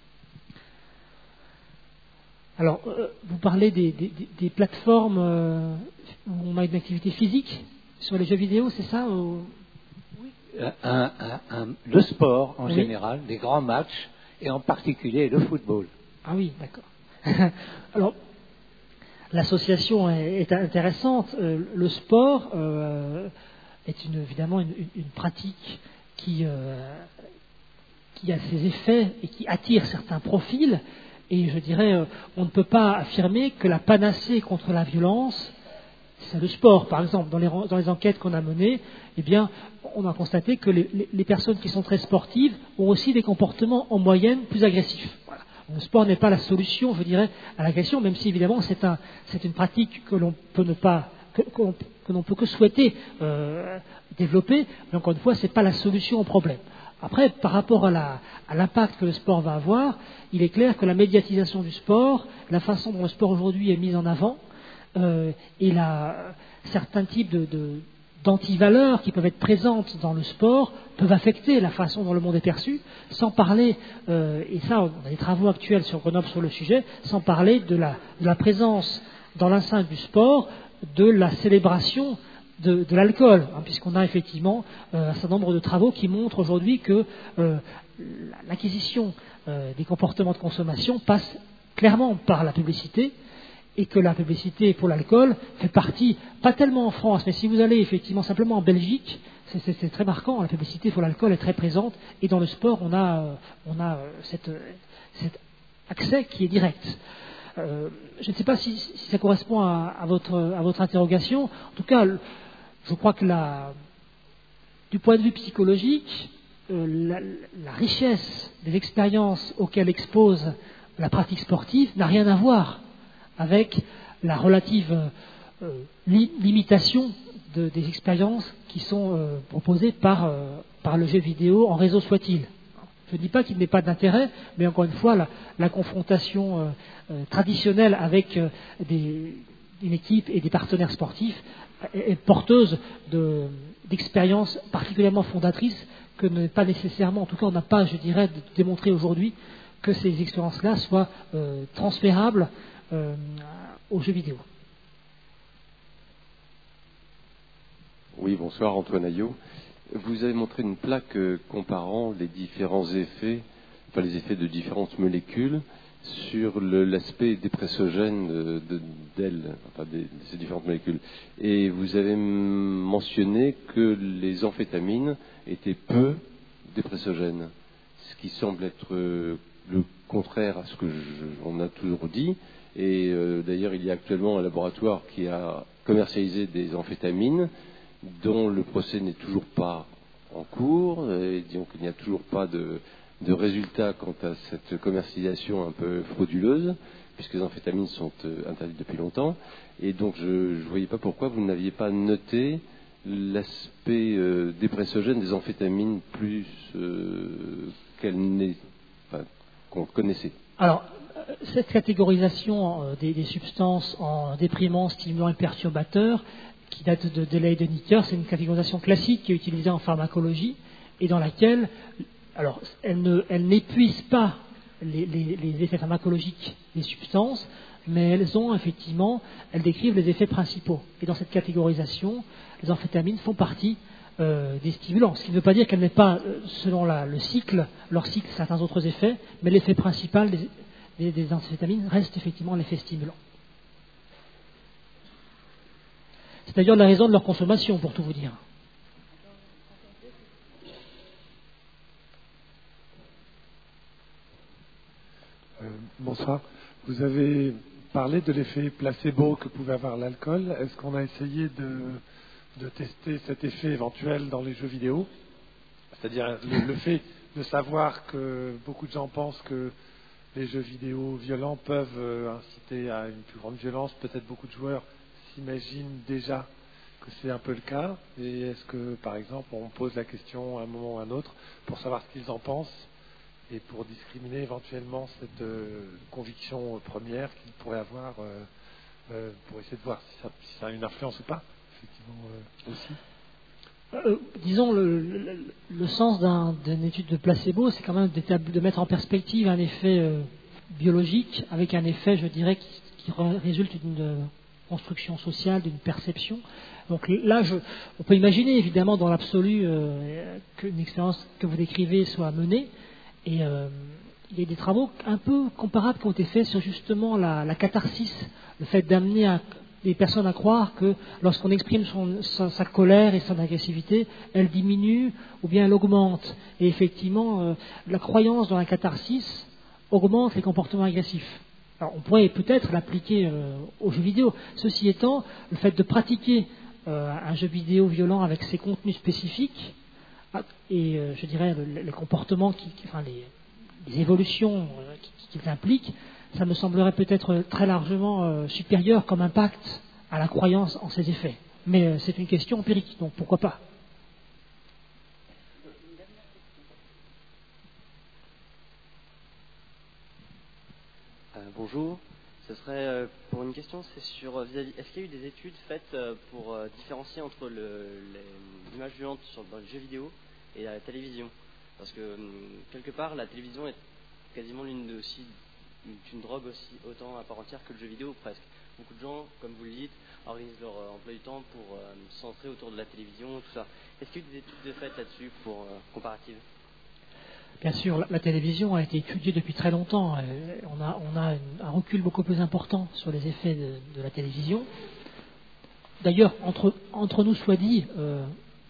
Alors, euh, vous parlez des, des, des plateformes euh, où on a une activité physique sur les jeux vidéo, c'est ça ou... Oui. un, un, un, Le sport en oui. général, des grands matchs, et en particulier le football. Ah oui, d'accord. Alors, l'association est, est intéressante. Euh, le sport euh, est une, évidemment une, une, une pratique qui, euh, qui a ses effets et qui attire certains profils. Et je dirais, euh, on ne peut pas affirmer que la panacée contre la violence, c'est le sport. Par exemple, dans les, dans les enquêtes qu'on a menées, eh bien, on a constaté que les, les, les personnes qui sont très sportives ont aussi des comportements en moyenne plus agressifs. Voilà. Le sport n'est pas la solution, je dirais, à l'agression, même si évidemment c'est, un, c'est une pratique que l'on peut ne pas, que, que, l'on, que l'on peut que souhaiter euh, développer. Mais encore une fois, ce n'est pas la solution au problème. Après, par rapport à, la, à l'impact que le sport va avoir, il est clair que la médiatisation du sport, la façon dont le sport aujourd'hui est mis en avant, euh, et la, certains types de, de, d'antivaleurs qui peuvent être présentes dans le sport peuvent affecter la façon dont le monde est perçu, sans parler, euh, et ça, on a des travaux actuels sur Grenoble sur le sujet, sans parler de la, de la présence dans l'enceinte du sport de la célébration De, de l'alcool, hein, puisqu'on a effectivement euh, un certain nombre de travaux qui montrent aujourd'hui que euh, l'acquisition euh, des comportements de consommation passe clairement par la publicité, et que la publicité pour l'alcool fait partie, pas tellement en France, mais si vous allez effectivement simplement en Belgique, c'est, c'est, c'est très marquant, la publicité pour l'alcool est très présente, et dans le sport on a, euh, on a euh, cette, cet accès qui est direct. Euh, je ne sais pas si, si ça correspond à, à, votre, à votre interrogation. En tout cas, je crois que la, du point de vue psychologique, euh, la, la richesse des expériences auxquelles expose la pratique sportive n'a rien à voir avec la relative euh, li, limitation de, des expériences qui sont euh, proposées par, euh, par le jeu vidéo en réseau soit-il. Je ne dis pas qu'il n'est pas d'intérêt, mais encore une fois, la, la confrontation euh, euh, traditionnelle avec euh, des, une équipe et des partenaires sportifs est, est porteuse de, d'expériences particulièrement fondatrices que n'est pas nécessairement, en tout cas on n'a pas, je dirais, démontré aujourd'hui que ces expériences-là soient euh, transférables euh, aux jeux vidéo. Oui, bonsoir, Antoine Ayot. Vous avez montré une plaque euh, comparant les différents effets, enfin les effets de différentes molécules sur le, l'aspect dépressogène de, de, d'elles, enfin de, de ces différentes molécules. Et vous avez mentionné que les amphétamines étaient peu dépressogènes, ce qui semble être euh, le contraire à ce que je, on a toujours dit. Et euh, d'ailleurs, il y a actuellement un laboratoire qui a commercialisé des amphétamines dont le procès n'est toujours pas en cours, et donc il n'y a toujours pas de, de résultat quant à cette commercialisation un peu frauduleuse, puisque les amphétamines sont euh, interdites depuis longtemps, et donc je ne voyais pas pourquoi vous n'aviez pas noté l'aspect euh, dépressogène des amphétamines plus euh, qu'elle n'est, enfin, qu'on connaissait. Alors, cette catégorisation euh, des, des substances en déprimants, stimulants et perturbateurs, qui date de, de Leyden-Nicker, c'est une catégorisation classique qui est utilisée en pharmacologie et dans laquelle, alors, elle, ne, elle n'épuise pas les, les, les effets pharmacologiques des substances, mais elles ont effectivement, elles décrivent les effets principaux. Et dans cette catégorisation, les amphétamines font partie euh, des stimulants, ce qui ne veut pas dire qu'elles n'aient pas, euh, selon la, le cycle, leur cycle, certains autres effets, mais l'effet principal des, des, des amphétamines reste effectivement l'effet stimulant. C'est d'ailleurs la raison de leur consommation, pour tout vous dire. Euh, bonsoir. Vous avez parlé de l'effet placebo que pouvait avoir l'alcool. Est-ce qu'on a essayé de, de tester cet effet éventuel dans les jeux vidéo? C'est-à-dire le, le fait de savoir que beaucoup de gens pensent que les jeux vidéo violents peuvent inciter à une plus grande violence. Peut-être beaucoup de joueurs s'imaginent déjà que c'est un peu le cas. Et est-ce que, par exemple, on pose la question à un moment ou à un autre pour savoir ce qu'ils en pensent et pour discriminer éventuellement cette euh, conviction première qu'ils pourraient avoir euh, euh, pour essayer de voir si ça, si ça a une influence ou pas, effectivement, euh, aussi. Euh, disons, le, le, le sens d'un, d'une étude de placebo, c'est quand même de mettre en perspective un effet euh, biologique avec un effet, je dirais, qui, qui résulte d'une construction sociale, d'une perception. Donc là, je, on peut imaginer évidemment dans l'absolu euh, qu'une expérience que vous décrivez soit menée. Et euh, il y a des travaux un peu comparables qui ont été faits sur justement la, la catharsis, le fait d'amener à, les personnes à croire que lorsqu'on exprime son, sa, sa colère et son agressivité, elle diminue ou bien elle augmente. Et effectivement, euh, la croyance dans la catharsis augmente les comportements agressifs. Alors, on pourrait peut-être l'appliquer euh, aux jeux vidéo. Ceci étant, le fait de pratiquer euh, un jeu vidéo violent avec ses contenus spécifiques et, euh, je dirais, le, les comportements, qui, qui, enfin, les, les évolutions euh, qu'ils impliquent, ça me semblerait peut-être très largement euh, supérieur comme impact à la croyance en ses effets. Mais euh, c'est une question empirique, donc pourquoi pas. Euh, bonjour, ce serait euh, pour une question, c'est sur vis-à-vis, est-ce qu'il y a eu des études faites euh, pour euh, différencier entre le, les, l'image violente sur, dans les jeux vidéo et la télévision? Parce que hum, quelque part, la télévision est quasiment l'une de aussi une drogue aussi autant à part entière que le jeu vidéo presque. Beaucoup de gens, comme vous le dites, organisent leur euh, emploi du temps pour euh, se centrer autour de la télévision, tout ça. Est-ce qu'il y a eu des études de fait là-dessus pour euh, comparatives? Bien sûr, la, la télévision a été étudiée depuis très longtemps. Euh, on a, on a une, un recul beaucoup plus important sur les effets de, de la télévision. D'ailleurs, entre, entre nous soit dit, euh,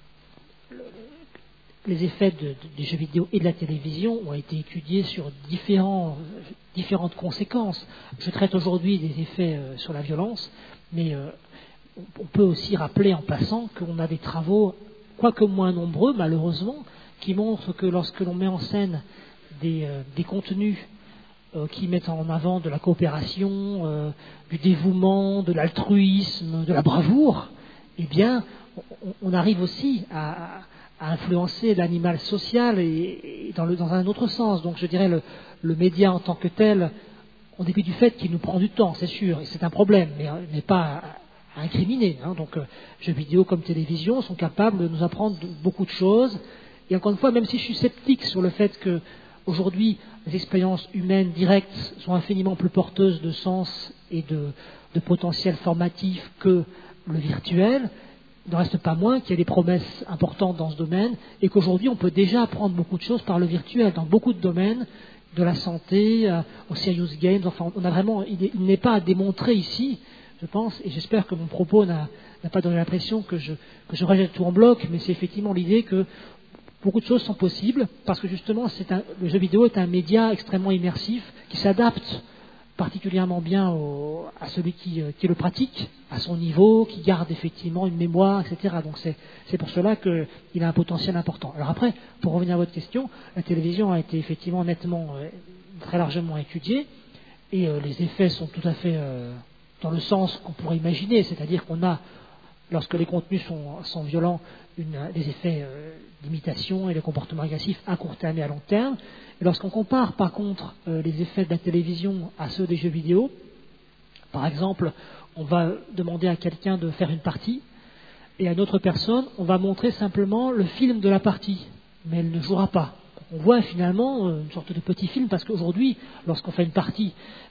le, les effets de, de, des jeux vidéo et de la télévision ont été étudiés sur différents, différentes conséquences. Je traite aujourd'hui des effets euh, sur la violence, mais euh, on, on peut aussi rappeler en passant qu'on a des travaux, quoique moins nombreux malheureusement, qui montrent que lorsque l'on met en scène des, euh, des contenus euh, qui mettent en avant de la coopération, euh, du dévouement, de l'altruisme, de la bravoure, eh bien, on, on arrive aussi à, à influencer l'animal social et, et dans, le, dans un autre sens. Donc je dirais le, le média en tant que tel, en dépit du fait qu'il nous prend du temps, c'est sûr, et c'est un problème, mais n'est pas à, à incriminer. Hein. Donc euh, jeux vidéo comme télévision sont capables de nous apprendre de, beaucoup de choses. Et encore une fois, même si je suis sceptique sur le fait que aujourd'hui les expériences humaines directes sont infiniment plus porteuses de sens et de, de potentiel formatif que le virtuel, il n'en reste pas moins qu'il y a des promesses importantes dans ce domaine et qu'aujourd'hui on peut déjà apprendre beaucoup de choses par le virtuel dans beaucoup de domaines, de la santé, euh, aux serious games. Enfin, on a vraiment, il, est, il n'est pas à démontrer ici, je pense, et j'espère que mon propos n'a, n'a pas donné l'impression que je, que je rejette tout en bloc, mais c'est effectivement l'idée que beaucoup de choses sont possibles parce que justement c'est un, le jeu vidéo est un média extrêmement immersif qui s'adapte particulièrement bien au, à celui qui, qui le pratique, à son niveau, qui garde effectivement une mémoire, et cetera. Donc c'est, c'est pour cela qu'il a un potentiel important. Alors après, pour revenir à votre question, la télévision a été effectivement nettement, euh, très largement étudiée et euh, les effets sont tout à fait euh, dans le sens qu'on pourrait imaginer, c'est-à-dire qu'on a, lorsque les contenus sont, sont violents, une, des effets euh, d'imitation et de comportement agressif à court terme et à long terme. Et lorsqu'on compare par contre euh, les effets de la télévision à ceux des jeux vidéo, par exemple, on va demander à quelqu'un de faire une partie et à une autre personne, on va montrer simplement le film de la partie, mais elle ne jouera pas. On voit finalement euh, une sorte de petit film parce qu'aujourd'hui, lorsqu'on fait une partie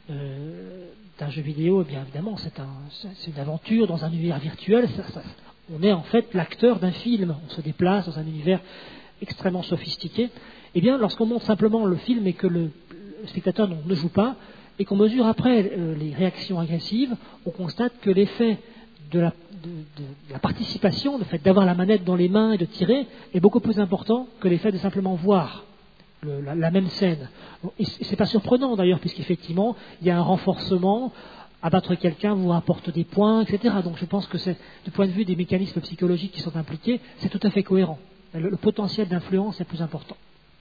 euh, d'un jeu vidéo, eh bien évidemment, c'est, un, c'est une aventure dans un univers virtuel. Ça, ça, on est en fait l'acteur d'un film. On se déplace dans un univers extrêmement sophistiqué. Eh bien, lorsqu'on montre simplement le film et que le, le spectateur donc, ne joue pas, et qu'on mesure après euh, les réactions agressives, on constate que l'effet de la, de, de, de la participation, le fait d'avoir la manette dans les mains et de tirer, est beaucoup plus important que l'effet de simplement voir le, la, la même scène. Et c'est pas surprenant d'ailleurs, puisqu'effectivement, il y a un renforcement. Abattre quelqu'un vous rapporte des points, et cetera. Donc je pense que c'est, du point de vue des mécanismes psychologiques qui sont impliqués, c'est tout à fait cohérent. Le, le potentiel d'influence est plus important.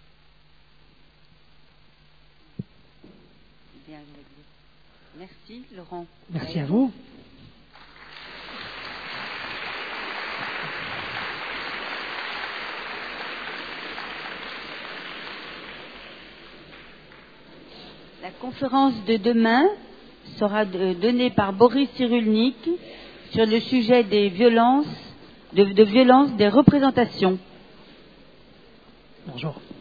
Bien, merci Laurent. Merci à vous. La conférence de demain sera donné par Boris Cyrulnik sur le sujet des violences, de, de violences des représentations. Bonjour.